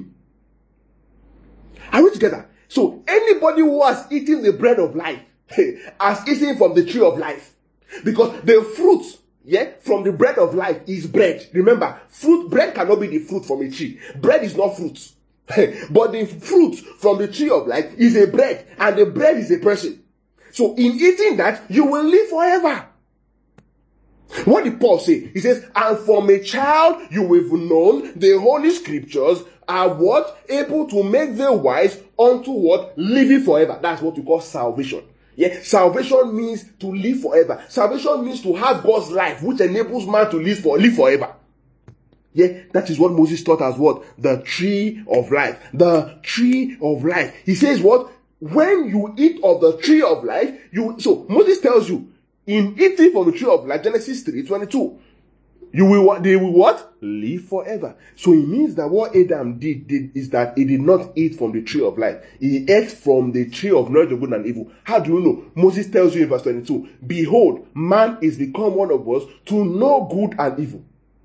Are we together? So anybody who has eaten the bread of life has eaten from the tree of life. Because the fruit, yeah, from the bread of life is bread. Remember, fruit, bread cannot be the fruit from a tree. Bread is not fruit. But the fruit from the tree of life is a bread, and the bread is a person. So in eating that, you will live forever. What did Paul say? He says, and from a child you have known the holy scriptures are what? Able to make the wise unto what? Living forever. That's what we call salvation. Yeah, salvation means to live forever. Salvation means to have God's life, which enables man to live for live forever. Yeah, that is what Moses taught as what? The tree of life. The tree of life. He says what? When you eat of the tree of life, you, so Moses tells you, in eating from the tree of life, Genesis three twenty-two, you will, they will what? Live forever. So it means that what Adam did, did is that he did not eat from the tree of life. He ate from the tree of knowledge of good and evil. How do you know? Moses tells you in verse twenty-two, behold, man is become one of us to know good and evil.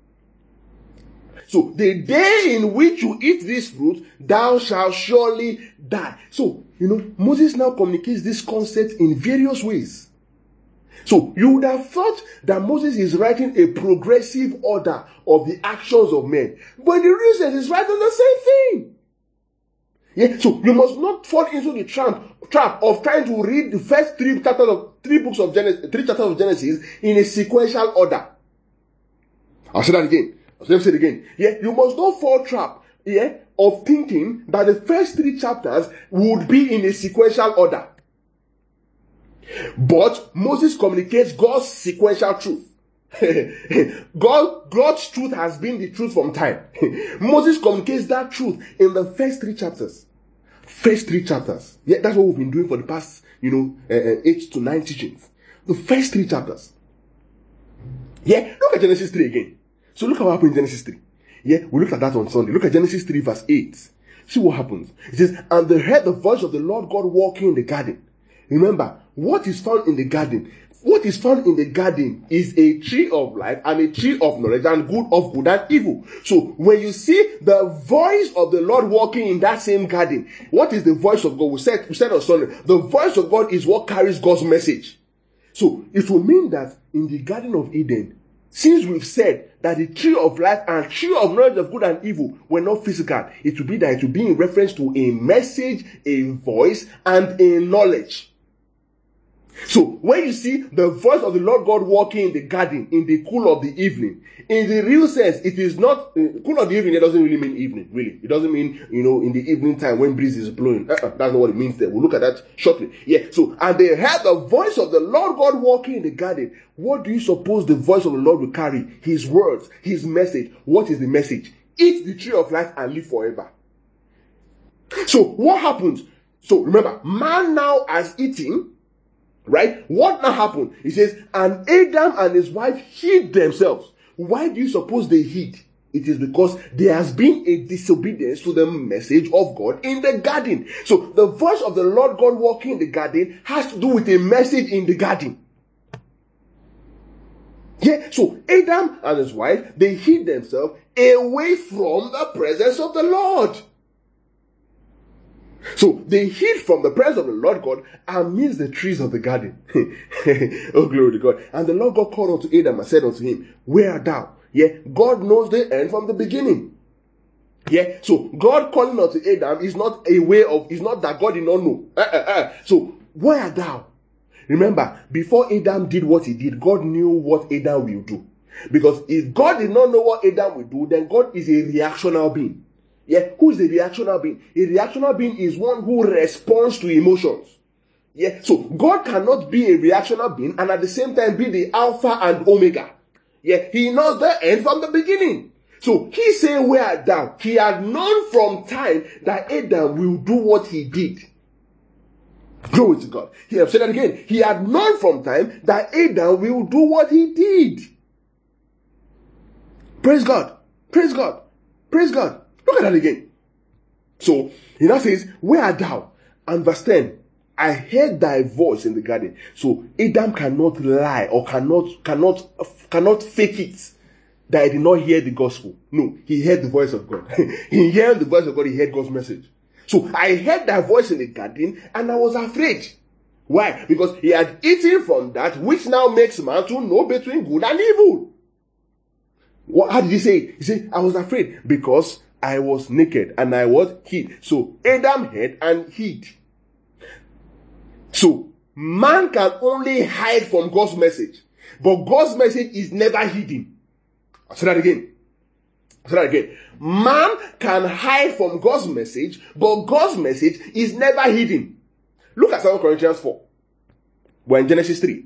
So the day in which you eat this fruit, thou shalt surely die. So, you know, Moses now communicates this concept in various ways. So you would have thought that Moses is writing a progressive order of the actions of men. But the reason is writing the same thing. Yeah, so you must not fall into the trap, trap of trying to read the first three chapters of three books of Genesis, three chapters of Genesis in a sequential order. I'll say that again. Let me say it again. Yeah, you must not fall trap, yeah, of thinking that the first three chapters would be in a sequential order. But Moses communicates God's sequential truth. God, God's truth has been the truth from time. Moses communicates that truth in the first three chapters. First three chapters. Yeah, that's what we've been doing for the past, you know, uh, eight to nine teachings. The first three chapters. Yeah, look at Genesis three again. So look at what happened in Genesis three. Yeah, we looked at that on Sunday. Look at Genesis three verse eight. See what happens. It says, and they heard the voice of the Lord God walking in the garden. Remember, what is found in the garden? What is found in the garden is a tree of life and a tree of knowledge and good of good and evil. So when you see the voice of the Lord walking in that same garden, what is the voice of God? We said, we said on Sunday, the voice of God is what carries God's message. So it will mean that in the Garden of Eden, since we've said that the tree of life and tree of knowledge of good and evil were not physical, it will be that it will be in reference to a message, a voice, and a knowledge. So when you see the voice of the Lord God walking in the garden in the cool of the evening, in the real sense, it is not uh, cool of the evening. It doesn't really mean evening, really. It doesn't mean, you know, in the evening time when breeze is blowing. Uh-uh, that's not what it means there. We'll look at that shortly. Yeah. So, and they heard the voice of the Lord God walking in the garden. What do you suppose the voice of the Lord will carry? His words, His message. What is the message? Eat the tree of life and live forever. So what happens? So remember, man now has eaten. Right? What now happened? He says, and Adam and his wife hid themselves. Why do you suppose they hid? It is because there has been a disobedience to the message of God in the garden. So the voice of the Lord God walking in the garden has to do with a message in the garden. Yeah, so Adam and his wife, they hid themselves away from the presence of the Lord. So they hid from the presence of the Lord God amidst the trees of the garden. Oh, glory to God. And the Lord God called unto Adam and said unto him, where art thou? Yeah, God knows the end from the beginning. Yeah, so God calling unto Adam is not a way of, is not that God did not know. Uh, uh, uh. So, where art thou? Remember, before Adam did what he did, God knew what Adam will do. Because if God did not know what Adam will do, then God is a reactional being. Yeah, who is a reactional being? A reactional being is one who responds to emotions. Yeah, so God cannot be a reactional being and at the same time be the Alpha and Omega. Yeah, He knows the end from the beginning. So He say, where art thou? He had known from time that Adam will do what he did. Glory to God. He have said that again. He had known from time that Adam will do what he did. Praise God. Praise God. Praise God. Look at that again. So, he now says, where art thou? And verse ten, I heard thy voice in the garden. So, Adam cannot lie or cannot, cannot, cannot fake it that he did not hear the gospel. No, he heard the voice of God. He heard the voice of God, he heard God's message. So, I heard thy voice in the garden and I was afraid. Why? Because he had eaten from that which now makes man to know between good and evil. What, how did he say it? He said, I was afraid because I was naked and I was hid. So Adam hid and hid. So man can only hide from God's message. But God's message is never hidden. I'll say that again. I'll say that again. Man can hide from God's message, but God's message is never hidden. Look at Second Corinthians four. We're in Genesis three.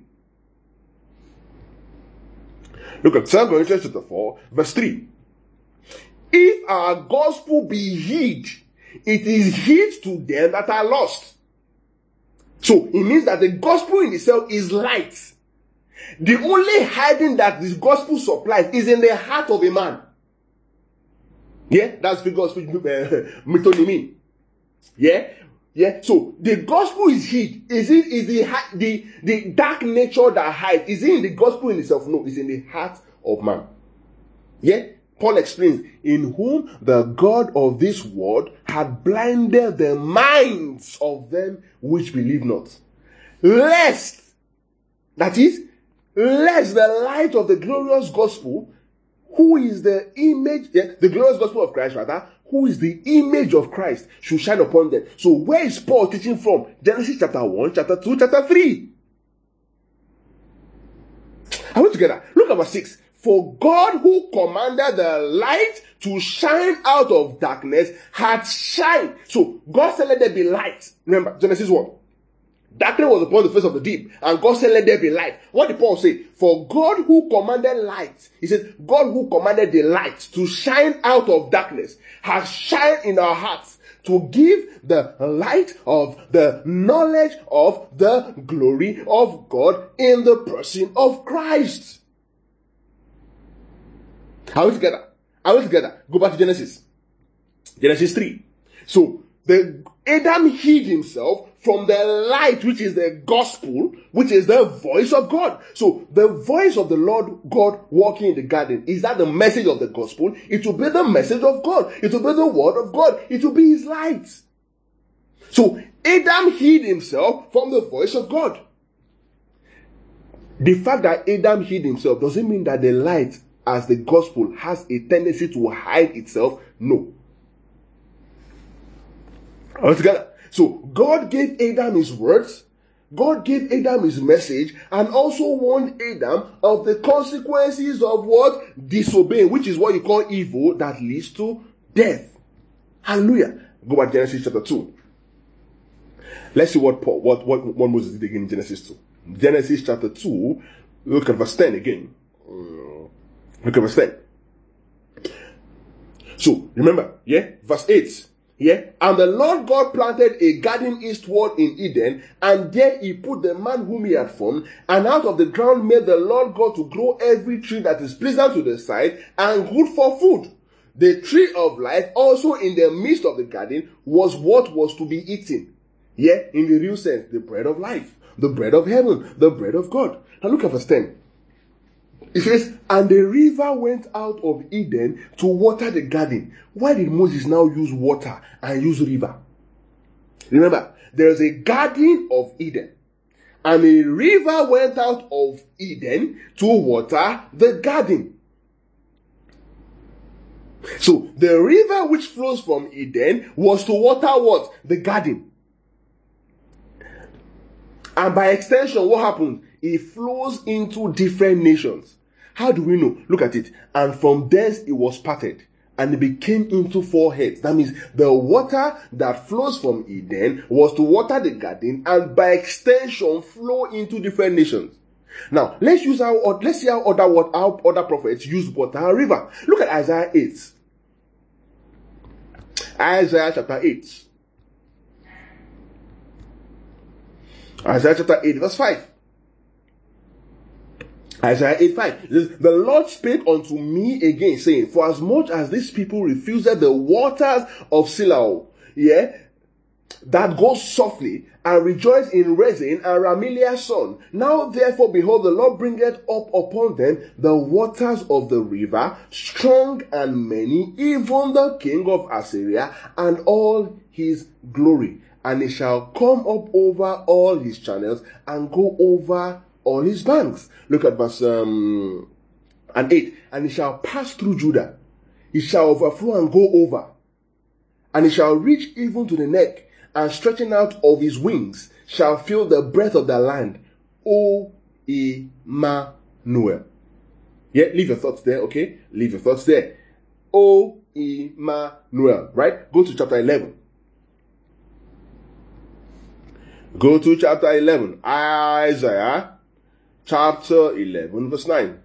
Look at Second Corinthians chapter four, verse three. If our gospel be hid, it is hid to them that are lost. So, it means that the gospel in itself is light. The only hiding that this gospel supplies is in the heart of a man. Yeah, that's the gospel uh, metonymy. Yeah, yeah. So, the gospel is hid. Is it is the the the dark nature that hides? Is it in the gospel in itself? No, it's in the heart of man. Yeah. Paul explains, in whom the God of this world had blinded the minds of them which believe not. Lest, that is, lest the light of the glorious gospel, who is the image, yeah, the glorious gospel of Christ rather, who is the image of Christ, should shine upon them. So where is Paul teaching from? Genesis chapter one, chapter two, chapter three. Are we together? Look at verse six. For God who commanded the light to shine out of darkness had shined. So God said, let there be light. Remember, Genesis one. Darkness was upon the face of the deep. And God said, let there be light. What did Paul say? For God who commanded light. He said, God who commanded the light to shine out of darkness has shined in our hearts to give the light of the knowledge of the glory of God in the person of Christ. Are we together? Are we together? Go back to Genesis. Genesis three. So, the Adam hid himself from the light, which is the gospel, which is the voice of God. So, the voice of the Lord God walking in the garden, is that the message of the gospel? It will be the message of God. It will be the word of God. It will be his light. So, Adam hid himself from the voice of God. The fact that Adam hid himself doesn't mean that the light as the gospel has a tendency to hide itself. No. All together. So God gave Adam his words, God gave Adam his message and also warned Adam of the consequences of what? Disobeying, which is what you call evil that leads to death. Hallelujah. Go back to Genesis chapter two. Let's see what Paul, what, what, what Moses did again in Genesis two. Genesis chapter two, look at verse ten again. Look at verse ten. So, remember, yeah, verse eight. Yeah, and the Lord God planted a garden eastward in Eden, and there he put the man whom he had formed, and out of the ground made the Lord God to grow every tree that is pleasant to the sight and good for food. The tree of life also in the midst of the garden was what was to be eaten. Yeah, in the real sense, the bread of life, the bread of heaven, the bread of God. Now look at verse ten. It says, and the river went out of Eden to water the garden. Why did Moses now use water and use river? Remember, there is a garden of Eden, and a river went out of Eden to water the garden. So, the river which flows from Eden was to water what? The garden. And by extension, what happened? It flows into different nations. How do we know? Look at it. And from thence it was parted, and it became into four heads. That means the water that flows from Eden was to water the garden, and by extension flow into different nations. Now let's use our let's see how other what how other prophets use water and river. Look at Isaiah eight. Isaiah chapter eight. Isaiah chapter eight, verse five. Isaiah eight five. The Lord spake unto me again, saying, for as much as these people refused the waters of Siloam, yeah, that goes softly, and rejoice in Rezin and Rameliah's son. Now therefore, behold, the Lord bringeth up upon them the waters of the river, strong and many, even the king of Assyria, and all his glory. And it shall come up over all his channels, and go over all his banks. Look at verse um, and eight. And it shall pass through Judah. It shall overflow and go over. And it shall reach even to the neck, and stretching out of his wings shall fill the breadth of the land. O Emmanuel. Yeah, leave your thoughts there, okay? Leave your thoughts there. O Emmanuel. Right? Go to chapter eleven. Go to chapter eleven. Isaiah chapter eleven, verse nine.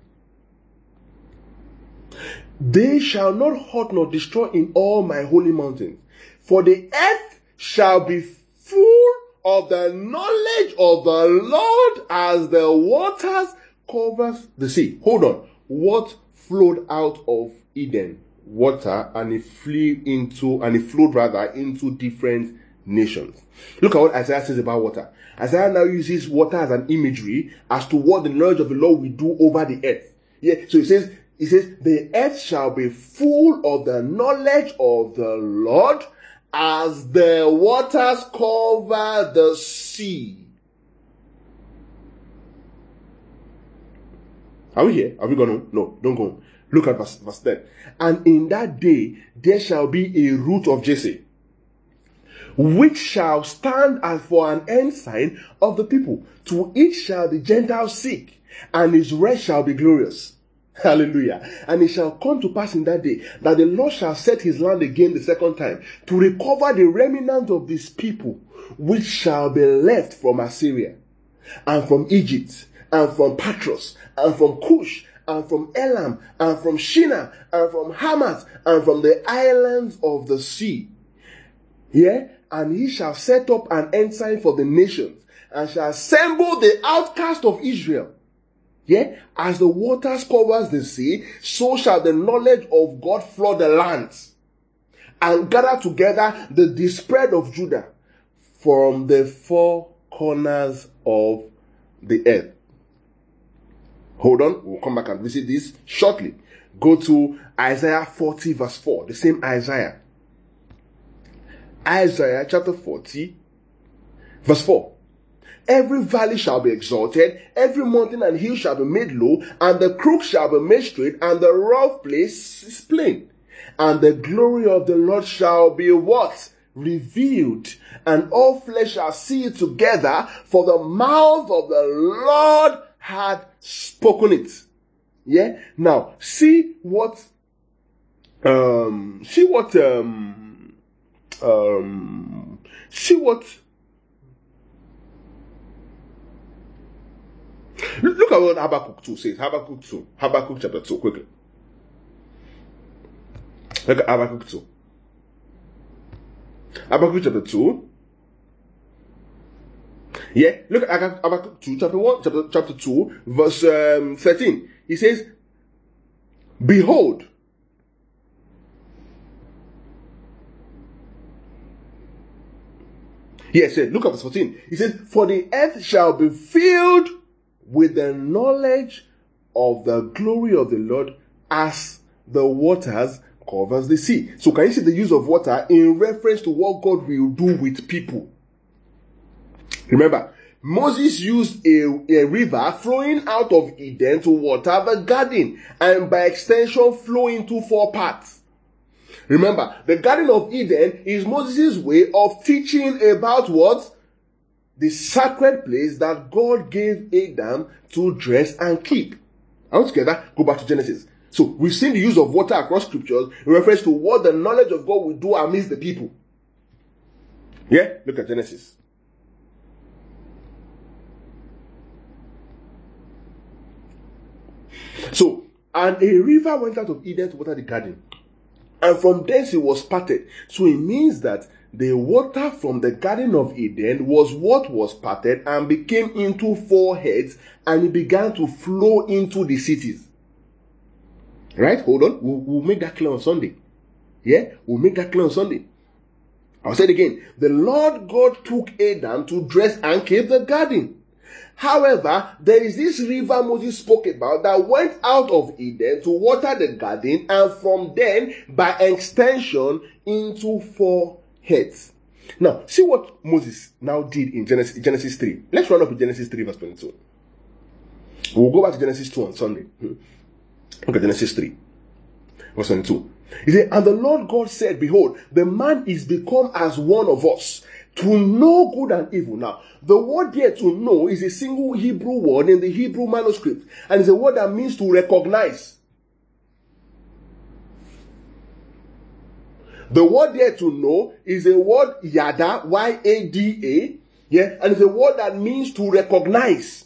They shall not hurt nor destroy in all my holy mountains, for the earth shall be full of the knowledge of the Lord as the waters covers the sea. Hold on. What flowed out of Eden? Water, and it flew into, and it flowed rather into different nations. Look at what Isaiah says about water. Isaiah now uses water as an imagery as to what the knowledge of the Lord will do over the earth. Yeah, so he says, he says, the earth shall be full of the knowledge of the Lord as the waters cover the sea. Are we here? Are we going to? No, don't go. Look at verse, verse ten. And in that day there shall be a root of Jesse, which shall stand as for an ensign of the people. To it shall the Gentiles seek, and his rest shall be glorious. Hallelujah. And it shall come to pass in that day that the Lord shall set his land again the second time, to recover the remnant of his people, which shall be left from Assyria, and from Egypt, and from Patros, and from Cush, and from Elam, and from Shinar, and from Hamath, and from the islands of the sea. Yeah? And he shall set up an ensign for the nations, and shall assemble the outcast of Israel. Yeah? As the waters covers the sea, so shall the knowledge of God flood the lands, and gather together the dispersed of Judah from the four corners of the earth. Hold on, we'll come back and visit this shortly. Go to Isaiah forty verse four, the same Isaiah. Isaiah chapter forty verse four. Every valley shall be exalted, every mountain and hill shall be made low, and the crook shall be made straight, and the rough place is plain. And the glory of the Lord shall be what? revealed, and all flesh shall see it together, for the mouth of the Lord had spoken it. Yeah. Now, see what, um, see what, um, um, see what, look at what Habakkuk two says. Habakkuk two. Habakkuk chapter two, quickly. Look at Habakkuk two. Habakkuk chapter two. Yeah, look at Habakkuk two, chapter one, chapter, chapter two, verse um, thirteen. He says, behold, yes, yeah, look at verse fourteen. He says, for the earth shall be filled with the knowledge of the glory of the Lord as the waters covers the sea. So can you see the use of water in reference to what God will do with people? Remember, Moses used a, a river flowing out of Eden to water the garden, and by extension flow into four parts. Remember, the Garden of Eden is Moses' way of teaching about what? The sacred place that God gave Adam to dress and keep. All together, go back to Genesis. So we've seen the use of water across scriptures in reference to what the knowledge of God will do amidst the people. Yeah? Look at Genesis. So, and a river went out of Eden to water the garden, and from thence it was parted. So it means that the water from the Garden of Eden was what was parted and became into four heads, and it began to flow into the cities. Right? Hold on. We'll, we'll make that clear on Sunday. Yeah? We'll make that clear on Sunday. I'll say it again. The Lord God took Adam to dress and keep the garden. However, there is this river Moses spoke about that went out of Eden to water the garden, and from then, by extension, into four heads. Now, see what Moses now did in Genesis, Genesis three. Let's run up to Genesis three verse twenty-two. We'll go back to Genesis two on Sunday. Look at Genesis three verse twenty-two. He said, and the Lord God said, behold, the man is become as one of us, to know good and evil. Now, the word here to know is a single Hebrew word in the Hebrew manuscript, and it's a word that means to recognize. The word there to know is a word yada, Y A D A, yeah, and it's a word that means to recognize.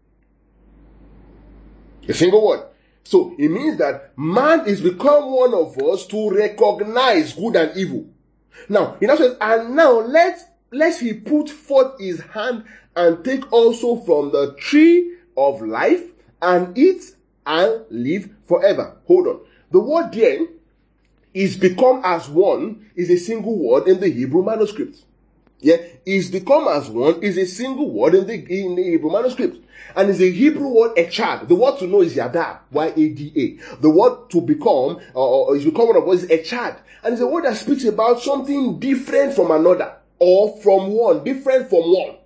A single word. So it means that man is become one of us to recognize good and evil. Now, in other words, and now let lest he put forth his hand and take also from the tree of life and eat and live forever. Hold on. The word there is become as one is a single word in the Hebrew manuscript. Yeah, is become as one is a single word in the in the Hebrew manuscript. And it's a Hebrew word, echad. The word to know is yada, Y A D A. The word to become, or, or is become one of us, is echad. And it's a word that speaks about something different from another, or from one, different from one.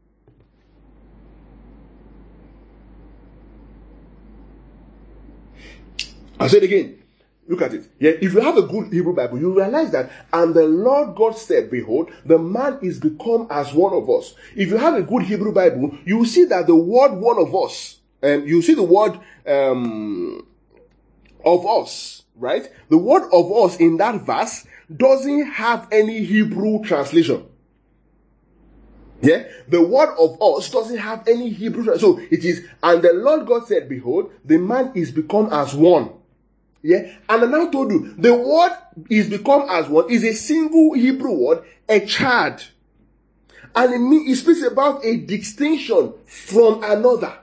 I'll say it again. Look at it. Yeah, if you have a good Hebrew Bible, you realize that, and the Lord God said, behold, the man is become as one of us. If you have a good Hebrew Bible, you will see that the word one of us, and um, you see the word um, of us, right? The word of us in that verse doesn't have any Hebrew translation. Yeah, the word of us doesn't have any Hebrew translation. So it is, and the Lord God said, behold, the man is become as one. Yeah, and I now told you, the word is become as one is a single Hebrew word, echad. And it, mean, it speaks about a distinction from another.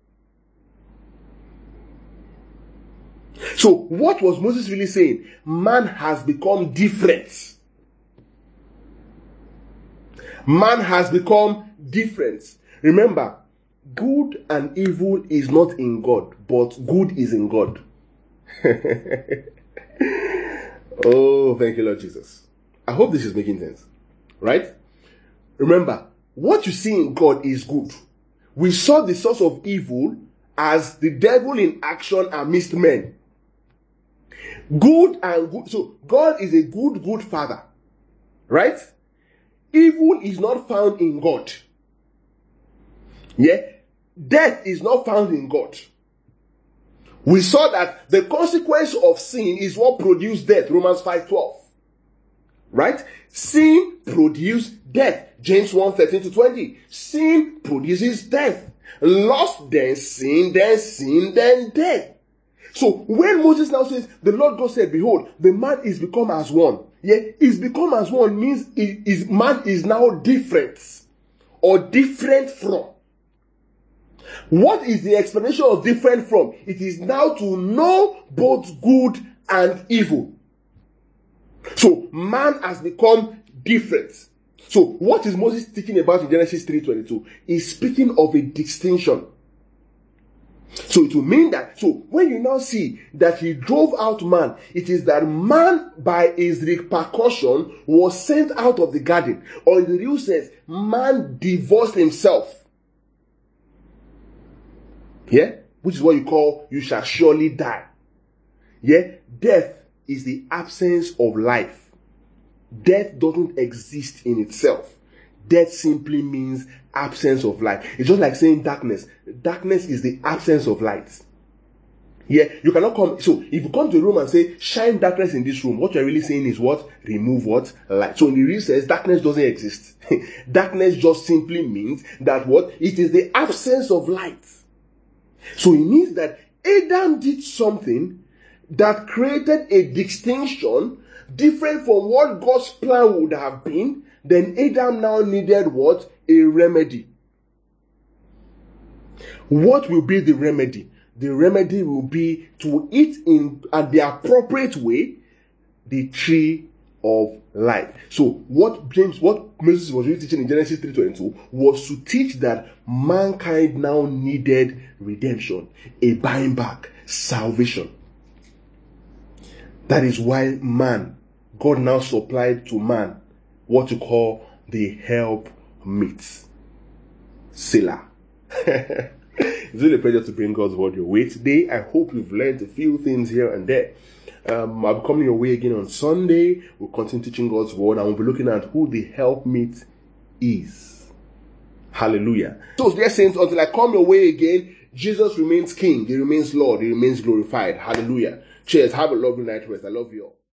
So, what was Moses really saying? Man has become different. Man has become different. Remember, good and evil is not in God, but good is in God. Oh, thank you, Lord Jesus. I hope this is making sense. Right? Remember, what you see in God is good. We saw the source of evil as the devil in action amidst men. Good and good. So, God is a good, good father. Right? Evil is not found in God. Yeah? Death is not found in God. We saw that the consequence of sin is what produced death, Romans five twelve. Right? Sin produced death, James one thirteen to twenty. Sin produces death. Lust, then sin, then sin, then death. So when Moses now says, the Lord God said, behold, the man is become as one. Yeah, is become as one means is, is man is now different or different from. What is the explanation of different from? It is now to know both good and evil. So man has become different. So what is Moses speaking about in Genesis three twenty-two? He's speaking of a distinction. So it will mean that, so when you now see that he drove out man, it is that man by his repercussion was sent out of the garden. Or in the real sense, man divorced himself. Yeah? Which is what you call, you shall surely die. Yeah? Death is the absence of life. Death doesn't exist in itself. Death simply means absence of light. It's just like saying darkness. Darkness is the absence of light. Yeah, you cannot come. So if you come to a room and say, shine darkness in this room, what you're really saying is what? Remove what? Light. So in the real sense, darkness doesn't exist. Darkness just simply means that what? It is the absence of light. So it means that Adam did something that created a distinction different from what God's plan would have been. Then Adam now needed what? A remedy. What will be the remedy? The remedy will be to eat in at the appropriate way the tree of life. So what James, what Moses was really teaching in Genesis three twenty-two was to teach that mankind now needed redemption, a buying back, salvation. That is why man, God now supplied to man what you call the help meet. Selah. It's really a pleasure to bring God's word your way today. I hope you've learned a few things here and there. Um, I'll be coming your way again on Sunday. We'll continue teaching God's word and we'll be looking at who the helpmeet is. Hallelujah. So, dear saints, until I come your way again, Jesus remains King. He remains Lord. He remains glorified. Hallelujah. Cheers. Have a lovely night rest. I love you all.